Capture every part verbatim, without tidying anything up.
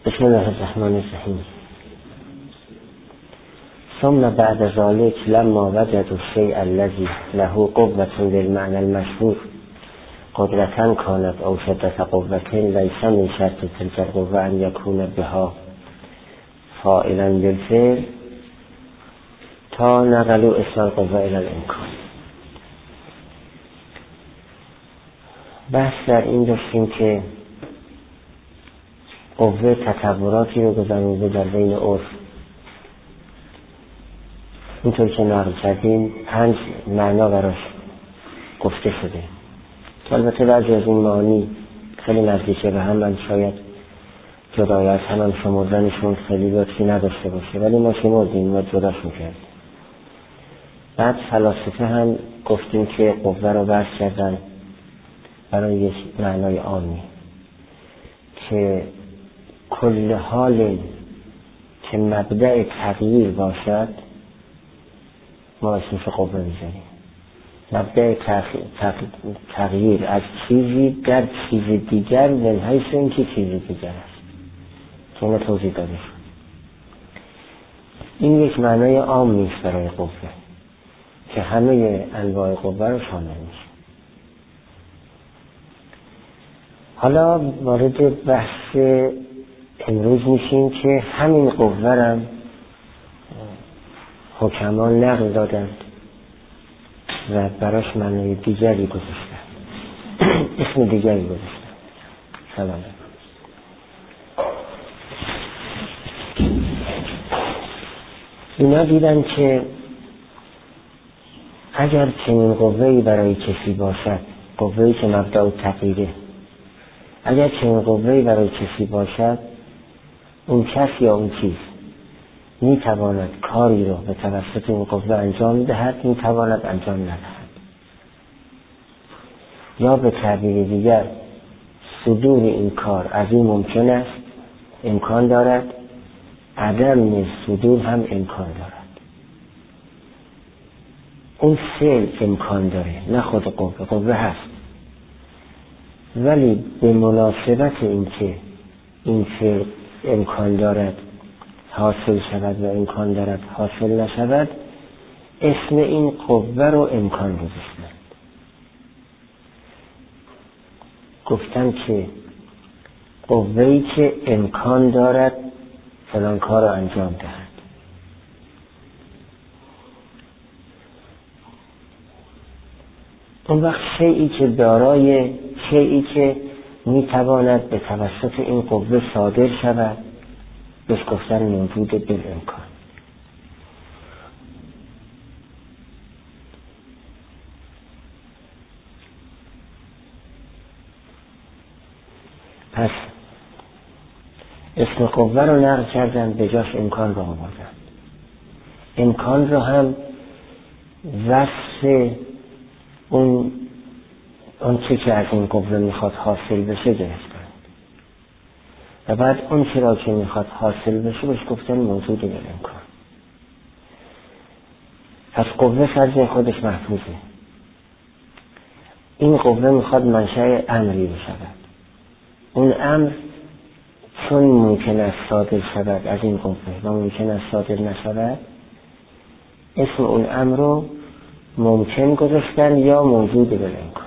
بسم الله الرحمن الرحیم. ثم بعد ذلك لما وجدوا الشيء الذي له قوة بالمعنى المشهور قدرة كانت أو شدة قوة ليس من شرط تلك القوة أن يكون بها فاعلا بالفعل تا نقلوا اسم القوة إلى الإمكان. بحث در این داشتیم که قوه تطوراتی رو گذارنده در بین عرف. اینطور که نقل کردیم پنج معنا براش گفته شده که البته بعضی از این معانی خیلی نزدیکه به هم، من شاید جدایت هم هم شمردنشون خیلی لطفی نداشته باشه، ولی ما شمردیم و جداش میکردیم. بعد فلاسفه هم گفتیم که قوه رو بحث کردن برای یک معنای عامی که کل حال که مبدأ تغییر باشد ما اسمش قوه میذاریم. مبدأ تغییر از چیزی در چیز دیگر من حیث این که چیز دیگر است که اینو توضیح داده شد. این یک معنای عام نیست برای قوه که همه انواع قوه رو شامل میشه. حالا وارد بحث امروز میشیم که همین قوه رو حکمان نقل دادند و براش معنای دیگری گذاشتند، اسم دیگری گذاشتند. سلام. اینا دیدن که اگر چنین قوه‌ای برای کسی باشد، قوه‌ای که مبدأ تغییره، اگر چنین قوه‌ای برای کسی باشد، اون کس یا اون چیز می تواند کاری رو به توسط این قوه انجام دهد، می تواند انجام ندهد، یا به تعبیر دیگر صدور این کار از این ممکن است، امکان دارد، عدم صدور هم امکان دارد. اون فعل امکان داره، نه خود قوه. قوه هست ولی به مناسبت این که این فعل امکان دارد حاصل شود و امکان دارد حاصل نشود، اسم این قوه رو امکان گذاشتند. گفتن که قوه‌ای که امکان دارد فلان کار رو انجام دهد. اون وقت شیئی که دارای شیئی که میتواند به توسط این قوه صادر شود بهش گفتن موجود بالامکان. پس اسم قوه رو نقل کردن، به جاش امکان رو آوردن. امکان رو هم وصف اون اون چی که از این قوه میخواد حاصل بشه گرفتن و بعد اون چی را که میخواد حاصل بشه بهش گفتن موجود بالامکان. پس قوه فرض خودش محفوظه. این قوه میخواد منشأ امری بشود. اون امر چون ممکن است صادر شود از این قوه و ممکن است صادر نشود، اسم اون امر رو ممکن گذاشتن یا موجود بالامکان.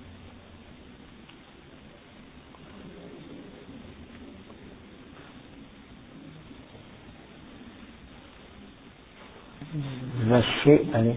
و شیء علی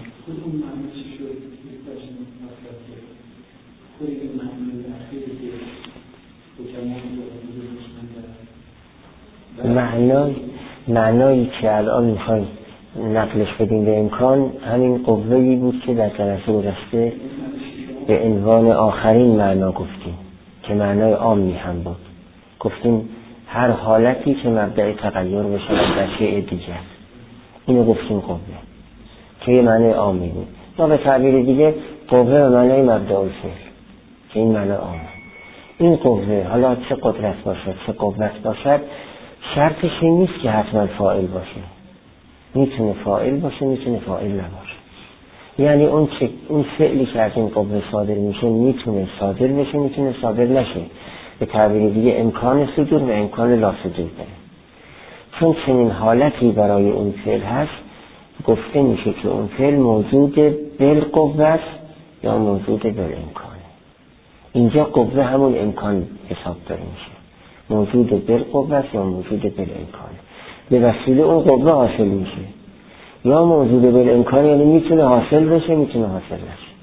معنای معنایی که الان میخوایم نقلش بدیم به امکان همین قوه‌ای بود که در جلسه گذشته به عنوان آخرین معنا گفتیم که معنای عامی هم بود. گفتیم هر حالتی که مبدأ تغییر بشه در شیء دیگر، اینو گفتیم قوه که یه معنی عامی بود. یا به تعبیر دیگه قوه به معنی مبدأ الفعل که این معنی عامه. این قوه حالا چه قدرت باشد چه قوت باشد شرطش این نیست که حتما فاعل باشه. میتونه فاعل باشه، میتونه فاعل نباشه. یعنی اون چه اون فعلی که از این قوه صادر میشه میتونه صادر بشه، میتونه صادر نشه. به تعبیر دیگه امکان صدور و امکان لا صدور داره. چون چنین حالتی برای اون فعل هست، گفته میشه که اون فعل موجود بالقوه است یا موجود بالامکانه. اینجا قوه همون امکان حساب داره میشه، موجود بالقوه است یا موجود بالامکانه. به وسیله اون قوه حاصل میشه، یا موجود بالامکانه یعنی میتونه حاصل بشه میتونه حاصل نشه.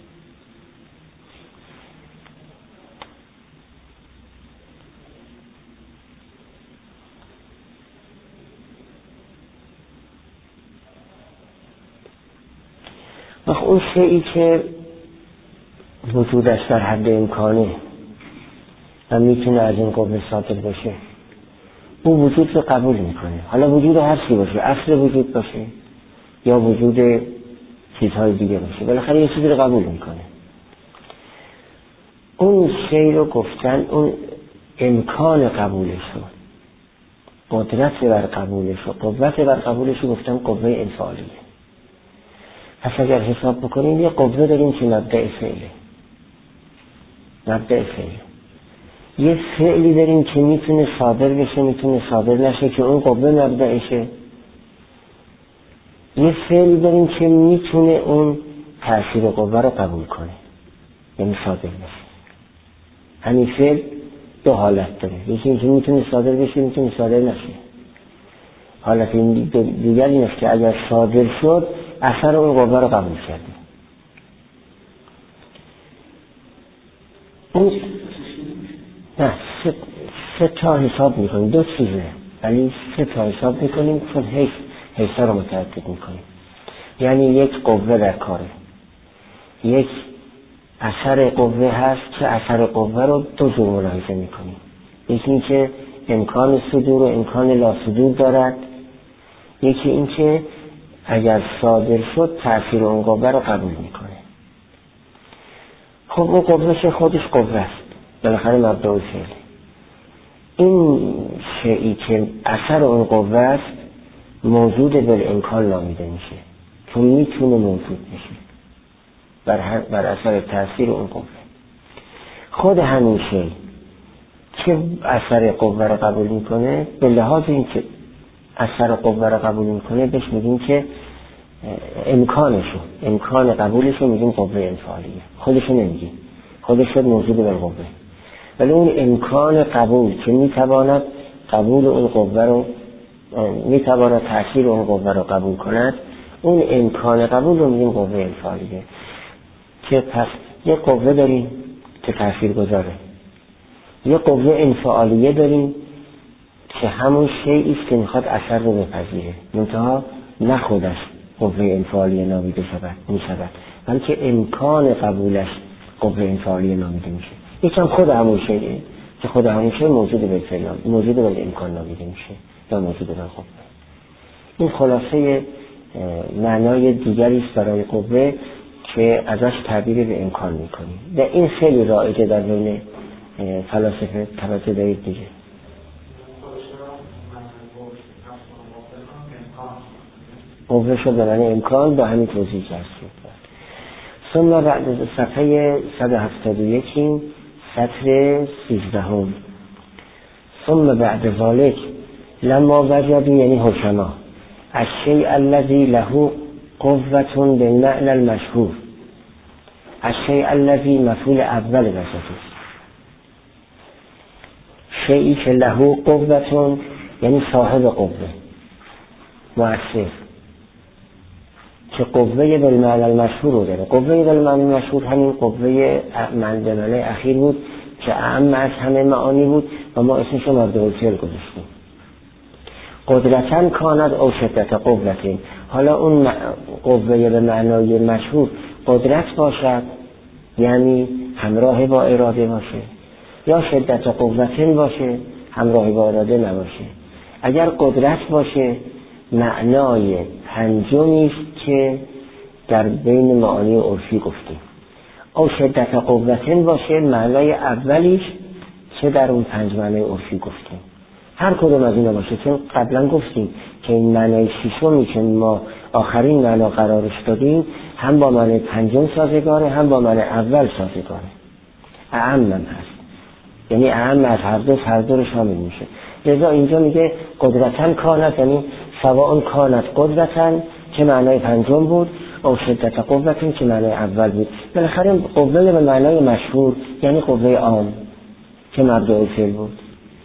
اون شیئی که وجودش در حد امکانه و میتونه از این قوه صادر بشه، او وجود رو قبول میکنه. حالا وجود هر چی باشه، اصل وجود باشه یا وجود چیزهای دیگه باشه، بالاخره یه چیزی رو قبول میکنه. اون شیء رو گفتن اون امکان قبولش رو، قدرت بر قبولش رو، قوت بر قبولش رو گفتن قوه انفعالیه. پس اگر حساب بکنیم یه قوه داریم که مبدأ فعله، مبدأ فعله. یه فعلی داریم که میتونه صادر بشه میتونه صادر نشه که اون قوه مبدأشه. یه فعلی داریم که میتونه اون تأثیر قوه رو قبول کنه یعنی صادر بشه. همین فعل دو حالت داره، یکی اینکه میتونه صادر بشه میتونه صادر نشه. حالت دیگر این است که اگر صادر شد اثر اون قوه رو قبول کرده. اون نه سه, سه تا حساب میکنیم، دو چیزه ولی سه تا حساب میکنیم چون حیث حیثا رو متعدد میکنیم. یعنی یک قوه در کاره، یک اثر قوه هست که اثر قوه رو دو جور ملاحظه میکنیم. یکی این که امکان صدور و امکان لا صدور دارد، یکی این که اگر صادر شد تأثیر اون قوه رو قبول میکنه. خب اون قوه خودش قوه است، بالاخره مبدأ فعل. این شیئی که اثر اون قوه است موجود بالامکان نامیده میشه که میتونه موجود بشه بر, بر اثر تأثیر اون قوه. خود همین شیء که اثر قوه رو قبول میکنه، به لحاظ این که اثر قوه رو قبول میکنه بهش میگیم که امکانشو امکان قبولشو میگیم قوه انفعالیه. خودشو نمیگیم، خودش شد موجود بالقوه، ولی اون امکان قبول که میتواند قبول اون قوه رو میتواند تأثیر اون قوه رو قبول کند، اون امکان قبول رو میگیم قوه انفعالیه. که پس یه قوه داریم که تأثیر گذاره، یه قوه انفعالیه داریم که همون شیئی است که میخواد اثر رو بپذیره، منتها نه خودش قوه انفعالیه نامیده شود میشود، بلکه امکان قبولش قوه انفعالیه نامیده میشه. یکم خود همون شیئه که خود همون شیء موجود بالفعل موجود بالامکان نامیده میشه یا موجود بالقوه. این خلاصه معنای دیگری است برای قوه که ازش تعبیر به امکان میکنیم و این خیلی رایجه در بین فلاسفه. توجه دارید دیگه. قوه شد به معنی امکان با همین توضیح کرد. ثم بعد صفحه صد و هفتاد و یک سطر سیزده هم. ثم بعد ذلك لما وجدوا یعنی حکما الشیء الذی له قوة بالمعنى المشهور، الشیء الذی مفعول اول وجدوا، شیئی که له قوة یعنی صاحب قوه مؤثر، که قوه بالمعنى المشهور رو داره. قوه بالمعنى المشهور همین قوه معنی اخیر بود که اعم از همه معانی بود و ما اسمش رو مبدأ الفعل گذاشتیم. قدرتاً کاند او شدت قوتین. حالا اون قوه به معنای مشهور قدرت باشد یعنی همراه با اراده باشه، یا شدت قوتین باشه همراه با اراده نباشه. اگر قدرت باشه معنای پنجمی است که در بین معانی عرفی گفتیم. او شدت قوتین باشه معنای اولیش که در اون پنج معنای عرفی گفتیم. هر کدوم از اینا باشه، چون قبلا گفتیم که این معنای ششمی که ما آخرین معنا قرارش دادیم هم با معنای پنجم سازگاره هم با معنای اول سازگاره، اعمم هست. یعنی اهم از هر دو هر دو رو شامل میشه. لذا اینجا میگه قدرتن کانت، یعنی سواء کانت قدرتن که معنای پنجم بود، او شدت قوتن که معنای اول بود. بالاخره قوه به معنای مشهور یعنی قوه عام که مبدأ فعل بود.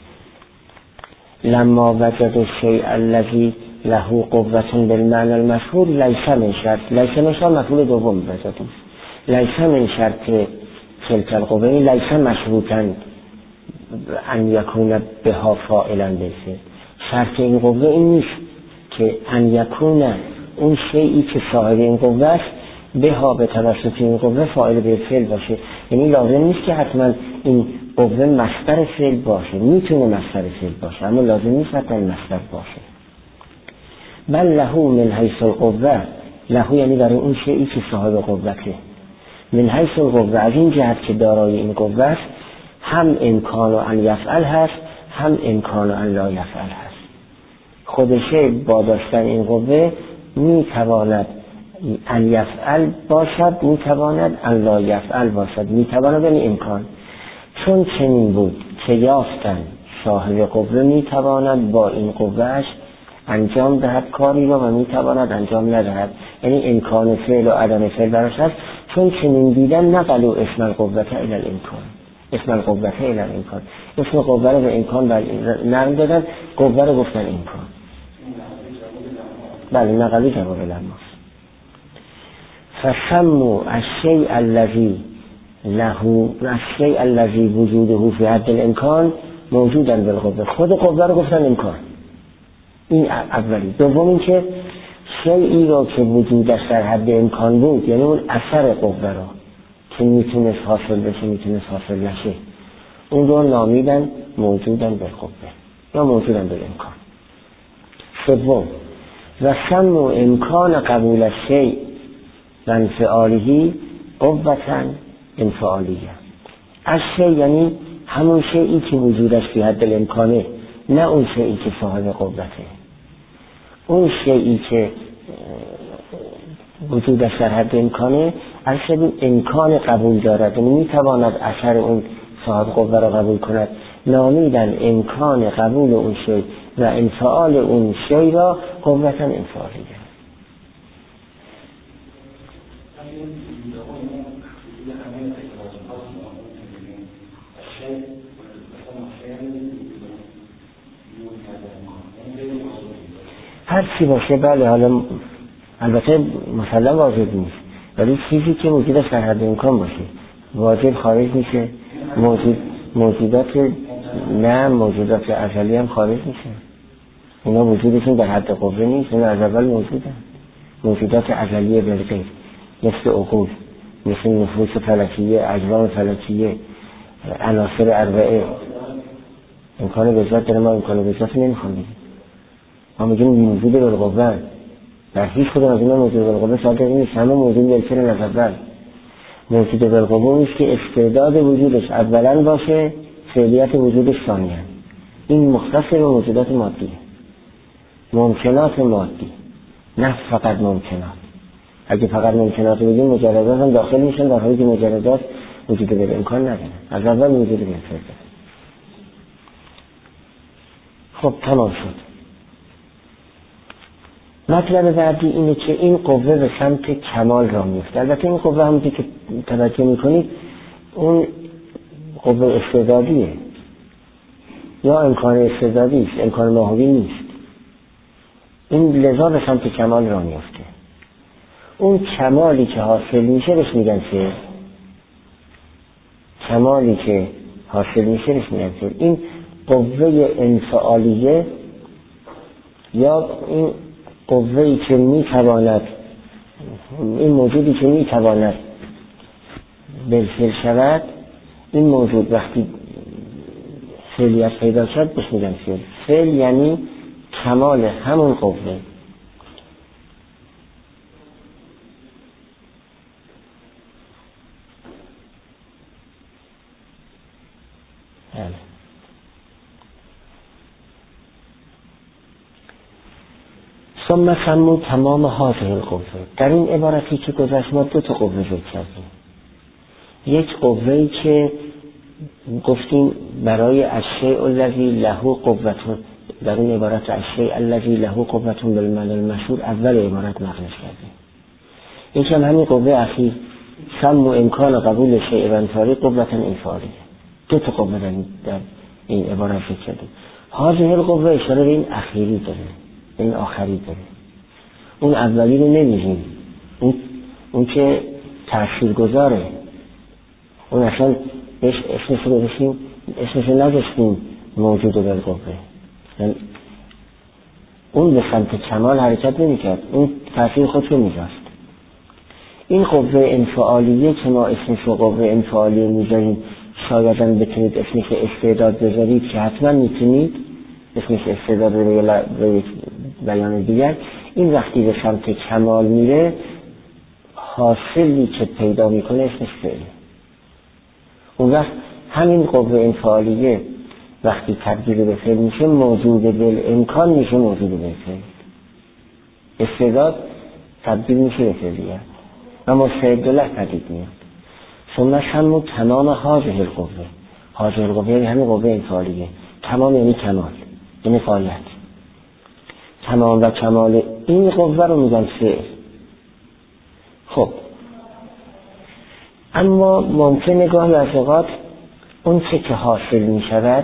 لما وجد الشیء الذی له قوة بالمعنى المشهور لیس من شرط، لیس من شرط مفعول دوم وجد، لیس من شرط تلك القوة، لیس مشروطا ان یکون بها فاعلا بالفعل. شرط این قوه این نیست که ان یکون اون شیئی که صاحب این قوه است بها به توسط این قوه فاعل بالفعل باشه. یعنی لازم نیست که حتما این قوه مصدر فعل باشه، میتونه مصدر فعل باشه اما لازم نیست حتما مصدر باشه. بل له من حیث القوه، له یعنی برای اون شیئی که صاحب قوته، من حیث القوه از این جهت که دارای این قوه است، هم امکان ان یفعل هست هم امکان ان لا یفعل هست. خودشه با داشتن این قوه میتواند ان یفعل باشد، میتواند ان لا یفعل باشد، میتواند یعنی امکان. چون چنین بود که یافتن صاحب قوه میتواند با این قوهش انجام دهد کاری را و میتواند انجام ندهد، یعنی امکان فعل و عدم فعل براش هست. چون چنین دیدن نقلوا اسم القوه الی الامکان، اسم القوه الی الامکان، اسم قوه رو به امکان نرم دادن، قوه رو گفتن امکان. بله نقلی جواب لما. فسموا الشیء الذی له الشیء الذی وجوده فی حد الامکان موجودا بالقوه، خود قوه رو گفتن امکان. این اولی. دوم این که شیئی را که وجودش در حد امکان بود، یعنی اون اثر قوه را که میتونست حاصل بشه میتونست حاصل نشه، اون رو نامیدن موجودن بالقوه یا موجودن بالامکان. سوم و سموا امکان قبول الشیء و انفعاله قوة انفعالیه. الشیء یعنی همون شیئی که وجودش فی حد الامکانه، نه اون شیئی که صاحب قوته. اون شیئی که وجودش در حد امکانه اصلا امکان قبول دارد، یعنی میتواند اثر اون صاحب قوه را قبول کند، نامیدن امکان قبول اون شی و انفعال اون شی را قوة انفعالیه. هر چی باشه بله، حالا البته مسلم واجب نیست، ولی چیزی که وجودش در حد امکان باشه واجب خارج میشه. موجود موجودات نه موجودات ازلی هم خارج میشه، اونا وجودشون در حد قوه نیست، اونا از اول موجودن. موجودات ازلیه بالغیب مثل عقول، مثل نفوس فلکیه، اجرام فلکیه، عناصر اربعه امکان بذات داره، ما امکان بذات نمیخوام بگیم، ما میگیم موجود بالقوه. در هیچ کدوم از اینا موجود بالقوه صادق نیست، همه موجود بالفعل از اول. موجود بالقوه نیست که استعداد وجودش اولا باشه، فعلیت وجودش ثانیاً. این مختص به موجودات مادیه، ممکنات مادی، نه فقط ممکنات. اگه فقط ممکنات بگیم مجردات هم داخل میشن، در حالی که مجردات وجود بالامکان ندارن، از اول وجود بالفعل. خب تمام شد. مطلب بعدی اینه که این قوه به سمت کمال را میفته. البته این قوه همونطور که توجه میکنید اون قوه استعدادیه یا امکان استعدادی است، امکان ماهوی نیست. این لذا به سمت کمال را میفته. اون کمالی که حاصل میشه بهش میگن چه؟ کمالی که حاصل میشه بهش میگن چه؟ این قوه انفعالیه یا این قوه‌ای که میتواند، این موجودی که میتواند بالفعل شود، این موجود وقتی فعلیت پیدا شد بهش میگن فعل. فعل یعنی کمال همون قوه. ثم سموا تمام هذه القوه. در این عبارتی که گذشت ما دو تا قوه ذکر کردیم. یک قوه‌ای که گفتیم برای الشیء الذی له قوة، در این عبارت الشیء الذی له قوة بالمعنی المشهور اول عبارت نقلش کردیم. این که همین قوه اخیر سم و امکان قبول شیء و انفاری قوة انفاریه. دو تا قوه در این عبارت ذکر کردیم. هذه القوه اشاره به این اخیری داره، این آخری داره. اون اولی رو نمیگیم، اون اون که تاثیرگذاره، اون اصلا بهش اسمش رو بشیم اسمش رو نذاشتیم موجود بالقوه، اون به سمت کمال حرکت نمیکرد، اون تاثیر خودش رو میذاشت. این قوه انفعالیه که ما اسمش رو قوه انفعالیه میذاریم، شاید هم بتونید اسمش استعداد بذارید که حتما میتونید اسمش استعداد به یک بیان دیگر. این وقتی به سمت کمال میره حاصلی که پیدا میکنه اسمش فعله. اون وقت همین قوه انفعالیه وقتی تبدیل به فعل میشه موجود بالامکان میشه موجود بالفعل. استعداد تبدیل میشه به فعلیت و مستعد له پدید میاد. ثم همون تمام هذه القوه، هذه القوه یعنی همین قوه انفعالیه. تمام یعنی کمال، یعنی فعالیت. تمام و کمال این قوه رو میگن فعل. خب اما ممکنه گاهی از اوقات اون چه که حاصل میشود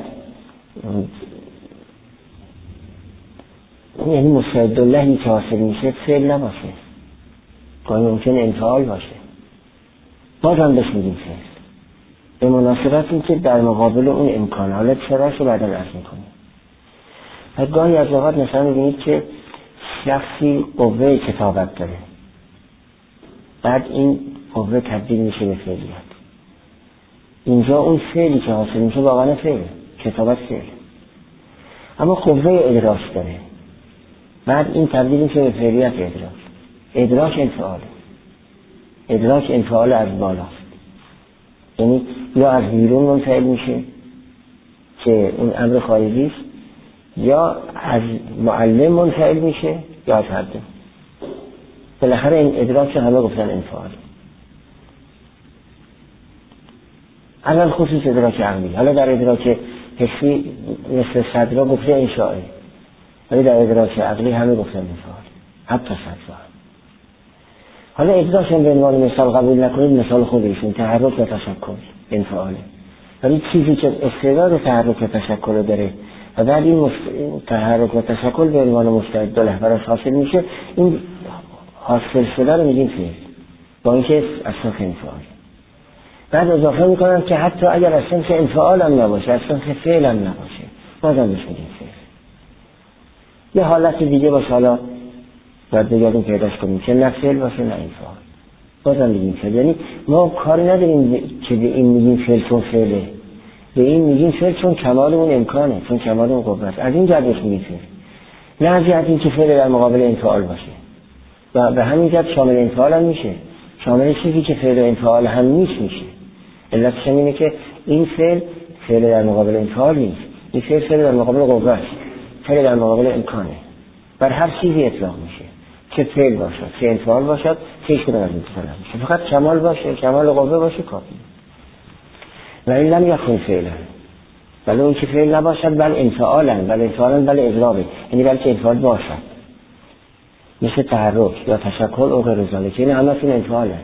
یعنی مستعد لهی که حاصل میشه فعل نباشه، گاهی ممکنه انفعال باشه، بازم بهش میگیم فعل به مناسبت این که در مقابل اون امکان. حالا چراش رو بعدا عرض میکنیم. و گاهی از اوقات مثلا میبینید که شخصی قوه کتابت داره، بعد این قوه تبدیل میشه به فعلیت. اینجا اون فعلی که حاصل میشه واقعا فعل، کتابت فعل. اما قوه ادراک داره، بعد این تبدیل میشه به فعلیت ادراک. ادراک انفعاله، ادراک انفعال از بالاست، یعنی یا از بیرون منفعل میشه که اون امر خارجی است، یا از معلم منفعل میشه یا از حد. بالاخره این ادراک همه گفتن انفعال. الان خصوص ادراک عقلی، حالا در ادراک حسی مثل صدرا گفته انشاءه، ولی در ادراک عقلی همه گفتن انفعال، حتی صدرا. حالا ادراک هم به عنوان مثال قبول نکنید، مثال خودشون تحرک و تشکل انفعاله، ولی چیزی که استعداد تحرک و تشکل داره و بعد این مست... تحرک و تشکل به عنوان مستعد له براش حاصل میشه، این حاصل شده رو میگیم فعل، با اینکه اصلا انفعال. بعد اضافه میکنم که حتی اگر اصلا که انفعال هم نباشه، اصلا که فعل هم نباشه، بازم بهش میگیم فعل. یه حالت دیگه باشه، حالا باید بگردیم پیداش کنیم که نه فعل باشه نه انفعال، بازم میگیم فعل. یعنی ما کاری نداریم که به این میگیم فعل چون فعله، به این میگیم فعل چون کمال اون امکانه، چون کمال اون قوه است. از این جهت میگیم فعل، نه از جهت این که فعل در مقابل انفعال باشه. و به همین جهت شامل انفعال هم میشه، شامل چیزی که فعل و انفعال هم نیست میشه. علتش اینه که این فعل فعل در مقابل انفعال نیست، این فعل فعل در مقابل قوه است، فعل در مقابل امکانه. بر هر چیزی اطلاق میشه، چه فعل باشد چه انفعال باشد، هیچ کدوم از این چیزا نمیشه. فقط کمال باشه، کمال قوه باشه کافیه. و این لم یکن فعلا، ولی اون که فعل نباشد بل انفعالا، بل انفعالا بل اضرابه، یعنی بلکه انفعال باشد، مثل تحرک یا تشکل او غیر ذالک، یعنی همه این انفعاله.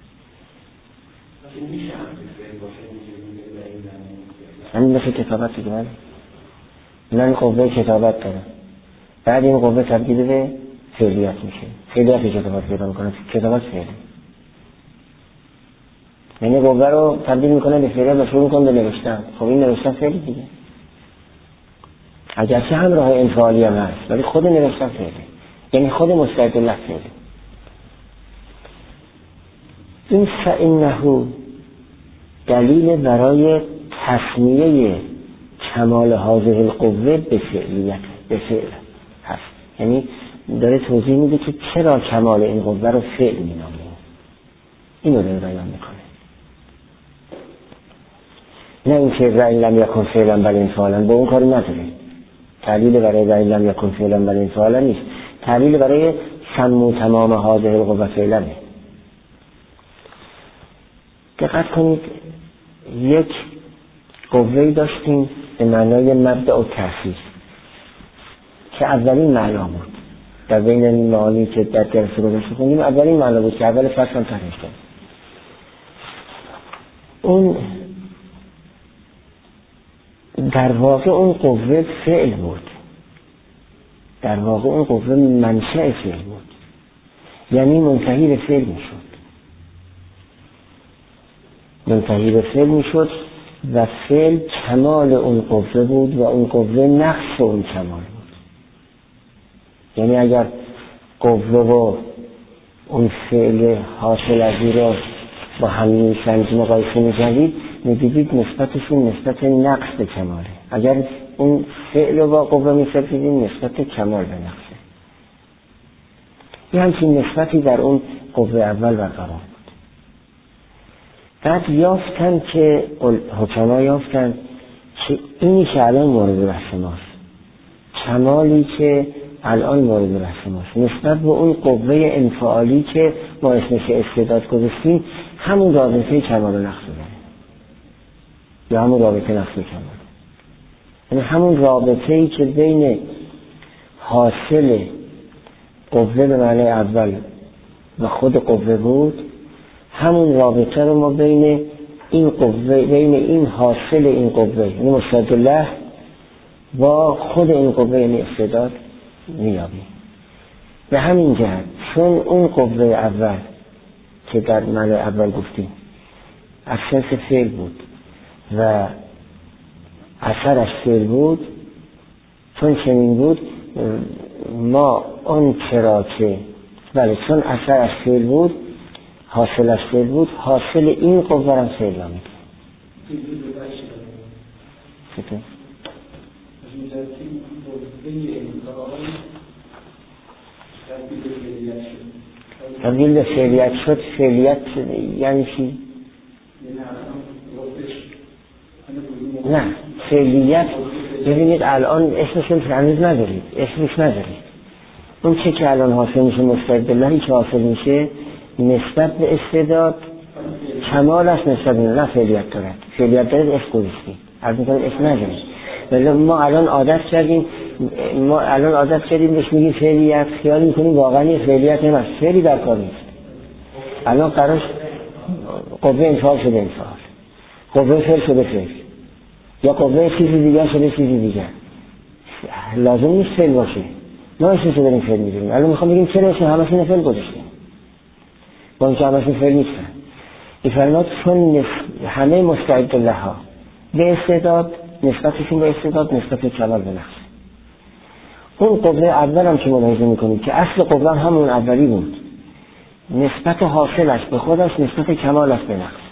همین مثل کتابت دیگه، من من قوه کتابت دارم، بعد این قوه تبدیل به فعلیت میشه، فعلیت کتابت پیدا میکنه، کتابت فعله، یعنی قوه رو تبدیل میکنه به فعلیت و شروع میکنه به نوشتن. خب این نوشتن فعلی دیگه، اگرچه هم راه انفعالی هم هست ولی خود نوشتن فعله، یعنی خود مستعد له فعله. این فإنه دلیل برای تسمیه کمال هذه القوه به فعلیت، به فعل هست. یعنی داره توضیح میده که چرا کمال این قوه رو فعل مینامیم، اینو داره بیان میکنه. نه اینکه رأی لم یکن فعلا بل انفعالا، با اون کاری نداره. تعلیل برای رأی لم یکن فعلا بل انفعالا نیست، تعلیل برای سمو تمام هذه القوه فعلا. دقت کنید، یک قوه‌ای داشتیم به معنای مبدأ و تأسیس که اولین معنا بود در بین این معانی که در درس گذشته خوندیم. اولین معنا بود که اول فصل هم طرح شد. اون در واقع اون قوه فعل بود، در واقع اون قوه منشأ فعل بود، یعنی منتهی به فعل میشد، منتهی به فعل میشد و فعل کمال اون قوه بود و اون قوه نقص اون کمال بود. یعنی اگر قوه و اون فعل حاصل از این را با همین سنج مقایسه می‌کردید می‌دیدید نسبتشون نسبت نقص به کماله. اگر اون فعل رو با قوه می‌سنجیدید نسبت کمال به نقصه. یه همچین نسبتی در اون قوه اول برقرار بود. بعد یافتن که حکما یافتن که اینی که الان مورد بحث ماست، کمالی که الان مورد بحث ماست نسبت به اون قوه انفعالی که ما اسمش استعداد گذاشتیم، همون رابطه کمال و نقص داره، یا همون رابطه نقص و کمال، یعنی همون رابطه ای که بین حاصل قوه به معنی اول و خود قوه بود، همون رابطه رو ما بین این قوه، بین این حاصل این قوه یعنی مستعد الله و خود این قوه یعنی استعداد میابیم. به همین جهت چون اون قوه اول که در معنی اول گفتیم از جنس فعل بود و اثرش فعل بود، چون چنین بود ما اون چرا که بله چون اثرش فعل بود حاصلش فعل بود، حاصل این قوه را فعل نامید. چطور؟ تبدیل به فعلیت شد. فعلیت یعنی چی؟ نه فعلیت ببینید الان اسمش هنوز ندارید، اسمش ندارید. اون چه که الان حاصل میشه مستعد اللهی که حاصل میشه نسبت به استعداد کمال است، نسبت به نه فعلیت دارد. فعلیت دارد اسم گذاشتیم، از این طرف اسم ندارید. ولی ما الان عادت کردیم ما الان عادت کردیم بهش میگیم فعلیت، خیال میکنیم واقعا یه فعلیت هم هست، فعلی در کار نیست. الان قرارش قوه انفعال شده انفعال، قوه فعل شده فعل، یا قوه چیزی دیگر شده چیزی دیگر. لازم نیست فعل باشه، ما اسمش رو داریم فعل میدونیم. الان میخوام بگیم چرا اسم همشون فعل گذاشتیم با اینکه همشون فعل نیستن. این فرمات چون همه مستعد الله ها به استعداد نسبتشون به استعداد نسبت کمال به نقص. اون قوه اول هم که ملاحظه میکنیم که اصل قوه همون اولی بود، نسبت حاصلش به خودش نسبت کمالش به نقص.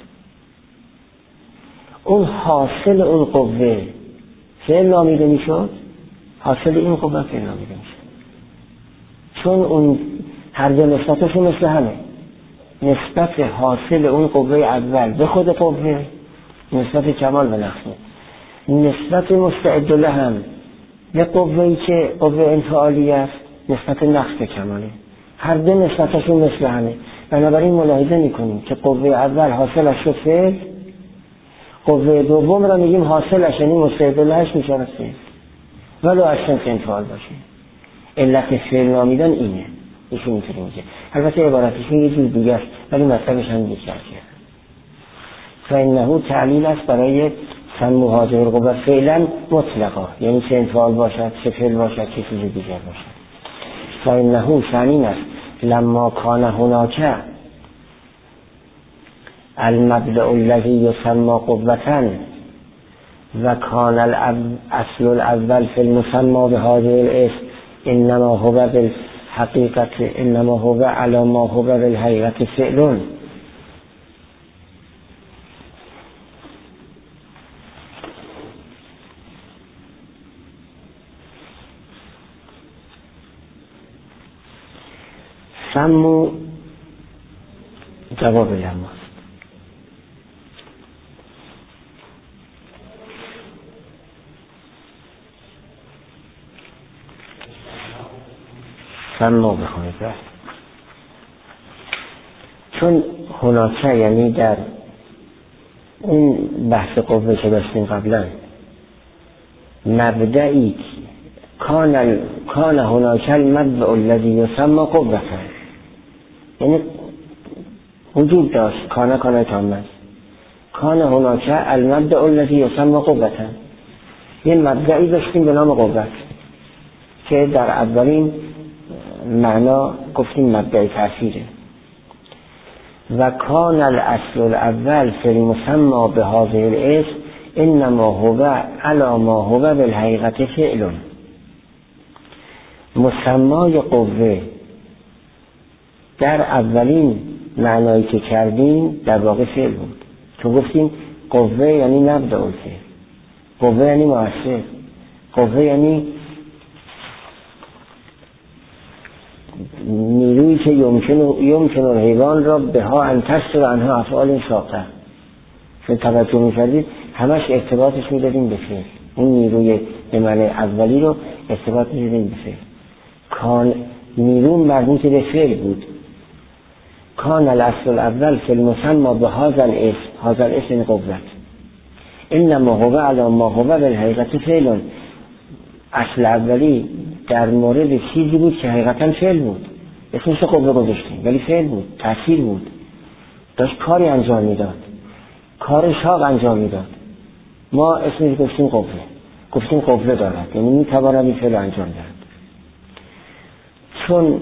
اون حاصل اون قوه فعل نامیده میشد، حاصل این قوه فعل نامیده میشد، چون اون هر دو نسبتشون مثل همه. نسبت حاصل اون قوه اول به خود قوه نسبت کمال به نقصه، نسبت مستعد له هم به قوه‌ای که قوه انفعالی است نسبت نقص به کماله. هر دو نسبتشون مثل همه. بنابراین ملاحظه میکنیم که قوه اول حاصلش شد فعل، قوه دوم را میگیم حاصلش یعنی مستعد لهش میشه فعل، ولو از جنس انفعال باشه. علت فعل نامیدن اینه. ایشون اینطوری میگه. البته عبارتشون یه جور دیگه است ولی مطلبش هم یکی است. فإنه تعلیل است برای سمو هذه القوة فعلا مطلقا، یعنی چه انفعال باشد چه فعل باشد چه چیز دیگر باشد. فإنه شأن است لما کان هناک المبدأ الذي يسمى قوة و کان الاصل الاول في المسمى بهذه الاسم انما هو بالحقیقت انما هو على ما هو بالحقیقت فعل. سمو جواب لماست. سمو بخونید چون هناکه یعنی در اون بحث قوه که داشتیم قبلا، مبدئی کان کان هناک المبدأ الذی یسمى قوة، یعنی وجود داشت، کان کان تامه، کان هناک المبدأ الذی یسمى قوة، یه مبدئی داشتیم به نام قوت که در اولین معنا گفتیم مبدأ تأثیره. و کان الاصل الاول فی المسمى به هذه الاسم انما هو علی ما هو بالحقیقت فعل. مسمای قوه در اولین معنایی که کردیم در واقع فعل بود، چون گفتیم قوه یعنی مبدأ الفعل، قوه یعنی مؤثر، قوه یعنی نیرویی که یمکن یمکن الحیوان را به ها انتصر و انها افعال ساقه. چون توجه می‌کردید همش ارتباطش می‌دادیم به فعل، اون نیروی به معنی اولی رو ارتباط می‌دادیم به فعل. کان نیرو مربوط به فعل بود. کان الاصل الاول فی المسمى به هذا الاسم، هذا الاسم قوت، انما هو علی ما هو بالحقیقت فعل. اصل اولی در مورد چیزی بود که حقیقتا فعل بود، اسمش قوه گذاشتیم ولی فعل بود، تأثیر بود، داشت کاری انجام میداد، کار شاق انجام میداد، ما اسمش گفتیم قوه، گفتیم قوه دارد، یعنی میتواند این فعل انجام دهد. چون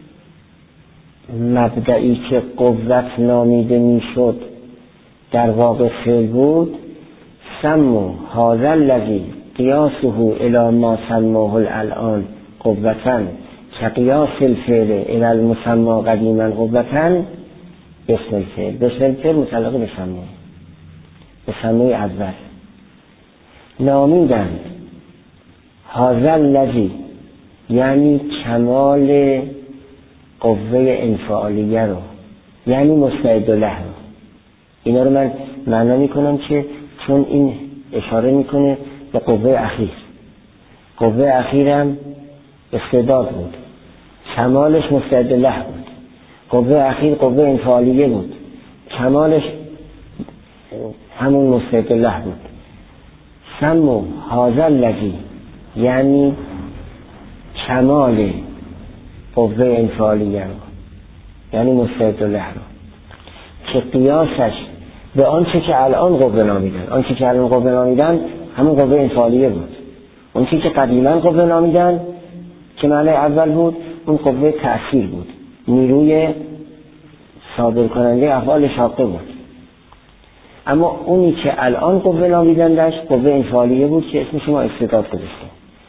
مبدئی که قوت نامیده میشد در واقع فعل بود، سمو هذا الذی قیاسه الی ما سماه الان قوتن که قیاس الفعل الی المسمى قدیما قوتن اسم الفعل. اسم الفعل متعلق به سمو، به سموی اول نامیدند هذا الذی، یعنی کمال قوه انفعالیه رو، یعنی مستعد له رو. اینا رو من معنا میکنم که چون این اشاره میکنه به قوه اخیر. قوه اخیرم استعداد بود، کمالش مستعد له بود. قوه اخیر قوه انفعالیه بود، کمالش همون مستعد له بود. سمو هذا الذی، یعنی کمال قوه انفعالیه رو، یعنی مستعد له رو، که قیاسش به آنچه که الان قوه نامیدن. آنچه که الان قوه نامیدن همون قوه انفعالیه بود. آنچه که قدیما قوه نامیدن که معنی اول بود، اون قوه تأثیر بود، نیروی صادر کننده افعال شاقه بود. اما اونی که الان قوه نامیدندش قوه انفعالیه بود که اسمش ما استعداد گذاشتیم.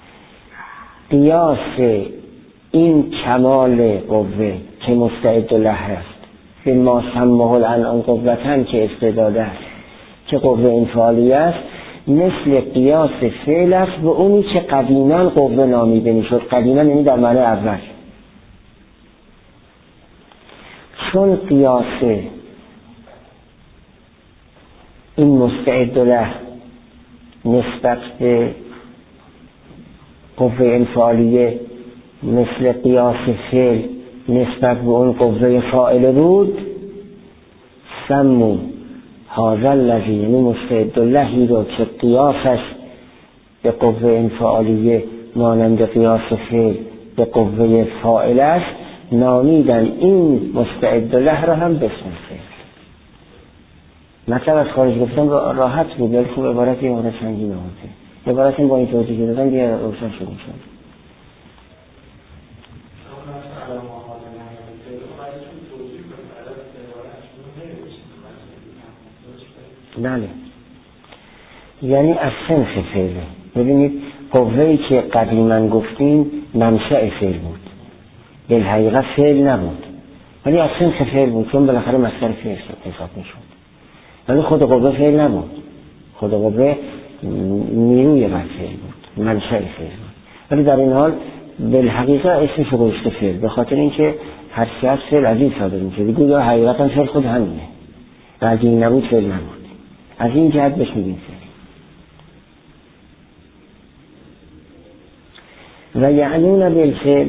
قیاس این کمال قوه که مستعد له است به ما سماه الان قوتن که استعداد است که قوه انفعالیه است، مثل قیاس فعل است به اونی که قدیما قوه نامیده میشد. قدیما یعنی در معنی اول. چون قیاس این مستعد له نسبت به قوه انفعالیه مثل قیاس فعل نسبت به اون قوه فاعله بود، سمو هذا الذی، یعنی مستعد لهی رو که قیاسش به قوه انفعالیه مانند قیاس فعل به قوه فاعله است، نامیدن این مستعد له را هم به اسم فعل. مطلب از خارج گفتم راحت بود، ولی خوب عبارت یه مورد سنگین آمده. عبارت با این توضیح که دادم دیگه روشن شد میشد. بله، یعنی از سنخ فعله. ببینید قوه‌ای که قدیما گفتیم منشأ فعل بود، بالحقیقت فعل نبود ولی از سنخ فعل بود، چون بالاخره مصدر فعل حساب میشد. ولی خود قوه فعل نبود، خود قوه نیروی بر فعل بود، منشأ فعل بود. ولی در این حال بالحقیقت اسمش گذاشته فعل، به خاطر اینکه هر شخص فعل از این صادر میشه. دیگه حقیقتا فعل خود همینه و اگه این نبود فعل نبود. از این جهت بهش میگیم فعل. و یعنون بالفعل،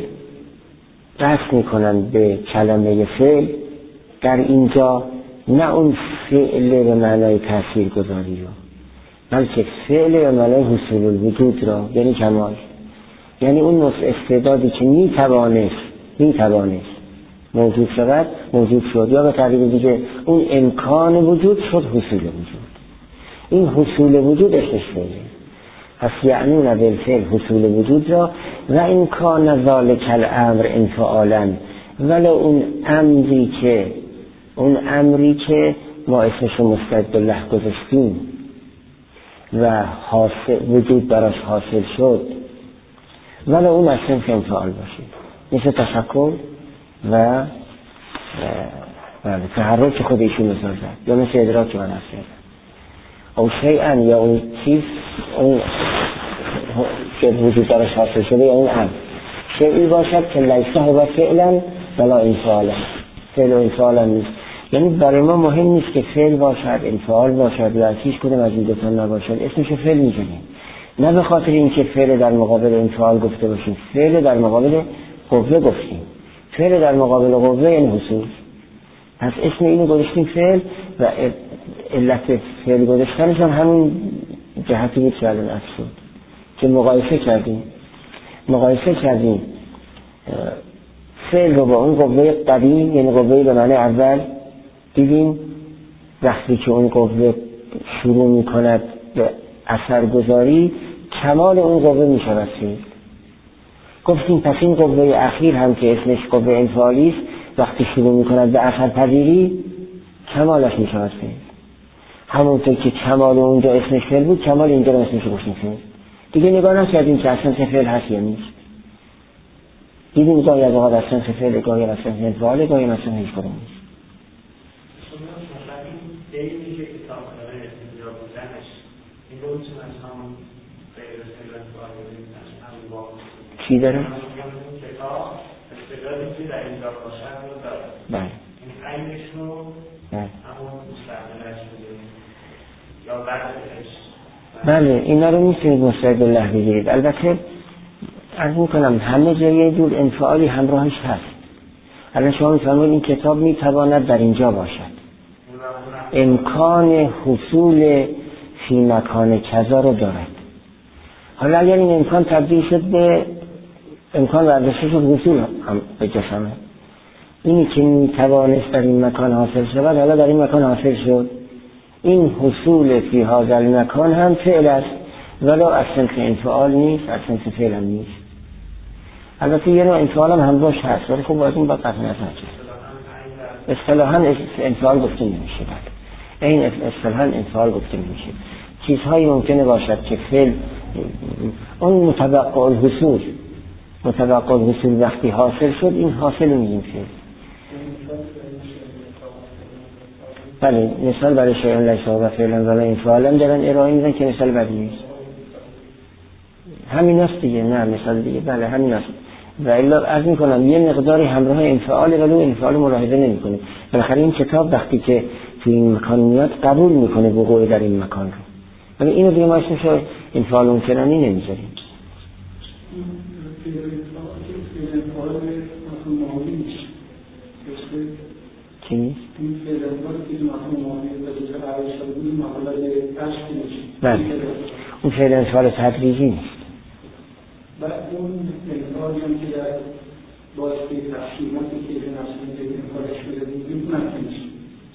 قصد میکنن به کلمه فعل در اینجا نه اون فعل به معنای تأثیر گذاری رو، بلکه فعل به معنای حصول الوجود را، یعنی کمال، یعنی اون نصف استعدادی که می توانست می توانست موجود شود موجود شد، یا به تعبیر دیگه اون امکان وجود شد حصول وجود. این حصول وجود اسمش فعله. پس یعنی بالفعل حصول وجود را و این کان ذالک الامر انفعالا، ولی اون امری که اون امری که ما اسمش مستعد الله گذاشتیم و حاصل وجود براش حاصل شد، ولی اون اصلا انفعال باشه، مثل تفکر و بله تحرک خود ایشون مثال زد، یا مثل ادراک من اصلا او شیئن، یا اون چیز اون که وجود دارش حاصل شده، یا اون امر شیئی باشد که لیسه هو فعلا ولا انفعالا، فعل و انفعالا نیست. یعنی برای ما مهم نیست که فعل باشد انفعال باشد یا هیچ کدوم از این دوتا نباشد، اسمش فعل می‌ذاریم، نه به خاطر اینکه فعل در مقابل انفعال گفته باشیم، فعل در مقابل قوه گفتیم، فعل در مقابل قوه یعنی حصول. پس اسم اینو گذاشتیم فعل و علت فعل گذاشتنش هم همون جهتی بود که الان عکس شد که مقایسه کردیم مقایسه کردیم فعل رو با اون قوه قدیم، یعنی قوه به معنی اول، دیدیم وقتی که اون قوه شروع می کند به اثرگذاری کمال اون قوه می شود فعل. گفتیم پس این قوه اخیر هم که اسمش قوه انفعالی است، وقتی شروع می کند به اثرپذیری کمالش می شود فعل. همونطور که کمال اونجا اسمش فعل بود، کمال اینجا رو اسمش گفتیم فعل. دیگه نگاه نکردیم که اصلا چه فعل هست یا نیست. دیدیم گاهی از اوقات اصلا چه فعل، گاهی اصلا انفعال، گاهی اصلا هیچ کدوم نیست. دیمی که کتاب داره اینجا بودنش این رو چون از همون غیر سلوت باید همون واقع چی داره؟ این کتاب استعدادی که در اینجا باشن رو داره. بله این عینش رو همون مستقلش بوده یا بعدش. بله اینا رو میتونید مستعد الله بگیرید. البته عرض میکنم همه جای دور انفعالی همراهش هست. الان شما میفرمایید این کتاب میتواند در اینجا باشد، امکان حصول فی مکان کذا رو دارد. حالا اگر این امکان تبدیل شد به امکان برداشته شد حصول هم به جسمه، اینی که میتوانست در این مکان حاصل شود حالا در این مکان حاصل شد، این حصول فی هذا المکان هم فعل است ولی اصلا که انفعال نیست، اصلا که فعل هم نیست. البته یه نوع انفعال هم همراهش هست ولی خب باید این با قطع نظر کرد. اصطلاحاً انفعال گفته نمیشه. بله این اصطلاحاً انفعال گفته نمیشه. چیزهایی ممکنه باشد که فعل اون متوقع الحصول متوقع الحصول وقتی حاصل شد این حاصل میگیم فعل. بله مثال برای شیئن لیس هو فعلا ولا انفعالا دارن ارائه میدن که مثال بدی نیست. همین است دیگه. نه مثال دیگه. بله همین است. و الا عرض میکنم یه مقداری همراه انفعال ولی انفعال ملاحظه نمیکنه. بالاخره این کتاب وقتی که تو این مکان میاد قبول میکنه وقوع در این مکان رو، ولی اینو دیگه ما اسمش انفعال امکنانی نمیذاریم. چی نیست؟ این فعل که مفهوم معامله و جزء عرض بود معامله عشق نیست. بله اون فعل انفعال تدریجی نیست. و اون انفعالی هم که در واسطه تفسیراتی که به نفس میگه انفعالش شده دیدیم ممکن نیست.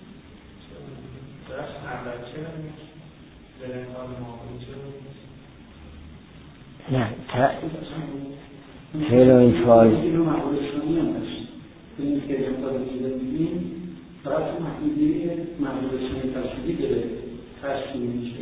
درست اول چرا نیست؟ به انفعال معامله چرا نیست؟ نه فعل انفعال اینو معامله شدنی هم هست. این که انفعال دیده دیدیم برای محدودی معامله شدنی تفسیری داره تفسیر میشه.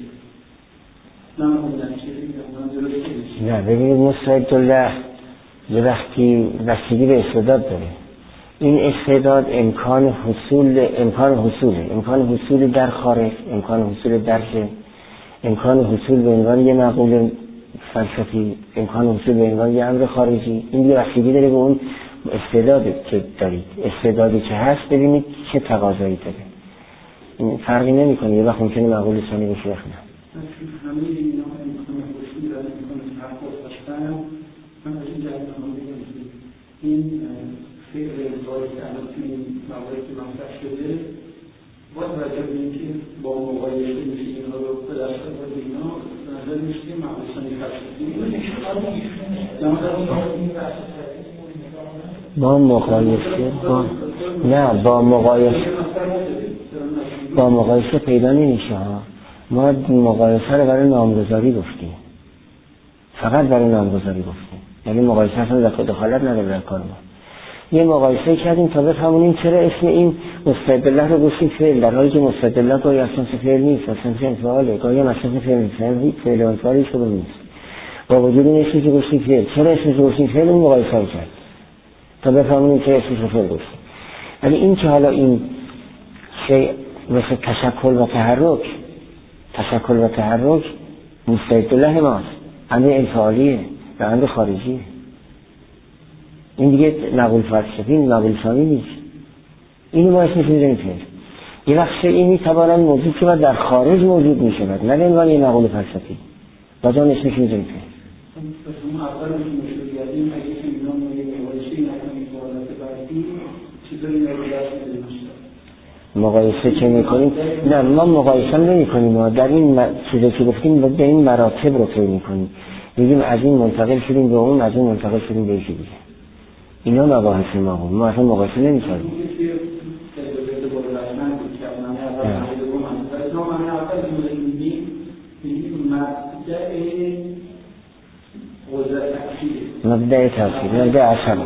نه ببینید مستعد الله یه وقتی وسیلی به استعداد داره، این استعداد امکان حصول امکان حصوله امکان حصول در خارج، امکان حصول در ذهن، امکان حصول به عنوان یه مقوله فلسفی، امکان حصول به عنوان یه امر خارجی. این یه وسیلی داره به اون استعدادی که دارید. استعدادی که هست ببینید چه تقاضایی داره. این فرقی نمی‌کنه. یه وقت ممکنه مقوله ثانی بشه وقت نه. همه اینا امکان حصول داره، امکان تحقق داشتن. من از این جهت می‌خوام بگم که این فعل انفعالی که الان توی این مواردی که مطرح شده با توجه به اینکه با مقایسه میشه اینها رو به دست آورد اینا نظر میشه که مقایسه فلسفی با مقایسه با نه با مقایسه با مقایسه پیدا نمیشه ها. ما مقایسه رو برای نامگذاری گفتیم، فقط برای نامگذاری گفتیم، یعنی مقایسه اصلا دخالت نداره در کار ما. یه مقایسه کردیم تا بفهمونیم چرا اسم این مستدله رو گفتیم فعل، در حالی که مستدله گاهی اصلا فعل نیست، اصلا فعله، گاهی اصلا فعل نیست، یعنی فعل و فعلی شده نیست. با وجود این اسمی که گفتیم فعل، چرا اسمش رو گفتیم فعل، اون مقایسه کرد تا بفهمونیم چرا اسمش رو فعل گفتیم. ولی این که حالا این شیء مثل تشکل و تحرک، تشکل و تحرک مستدله ماست، امر انفعالیه و امر خارجیه. این دیگه مقول فلسفی، مقول ثانی نیست. اینو ما اسمش میذاریم فعل. یه وقت شیئی میتواند موجود که در خارج موجود میشود، نه به عنوان یه مقول فلسفی، باز اون اسمش میذاریم فعل. اون اول که مشکل کردیم اگه که اینا ما یه مقایسه‌ای نکنیم با حالت بعدی چطوری نگذشت میشه؟ مقایسه چه میکنیم؟ نه ما مقایسه نمیکنیم، ما در این چیزی که گفتیم در این مراتب رو طی میکنیم، میگیم از این منتقل شدیم به اون، از اون منتقل شدیم به یکی دیگه. اینا مباحث ما بود، ما اصلا مقایسه نمی‌کردیم. مبدأ تفسیر، مبدأ اصل.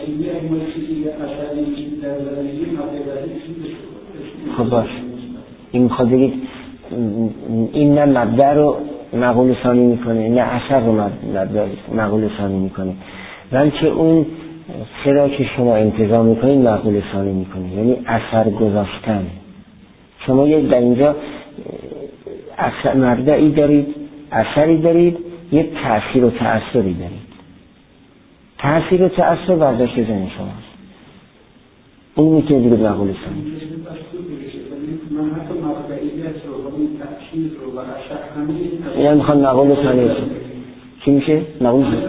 خب باش. این خود بگید این نه مبدأ رو مقول ثانی میکنه، نه اثر رو مبدأ مقول ثانی میکنه، بلکه اون چرا که شما انتظام میکنید مقول ثانی میکنید، یعنی اثر گذاشتن. شما یک در اینجا اثر مبدئی دارید، اثری دارید، یک تأثیر و تأثری دارید. تأثیر و تأثیر برداشت ذهن شماست، اون میتونید بگید مقول ثانی. من حتی مبدئیت رو و اون تأثیر رو و اثر همین یعنی میخوان مقول ثانی چی میشه؟ مقول ثانی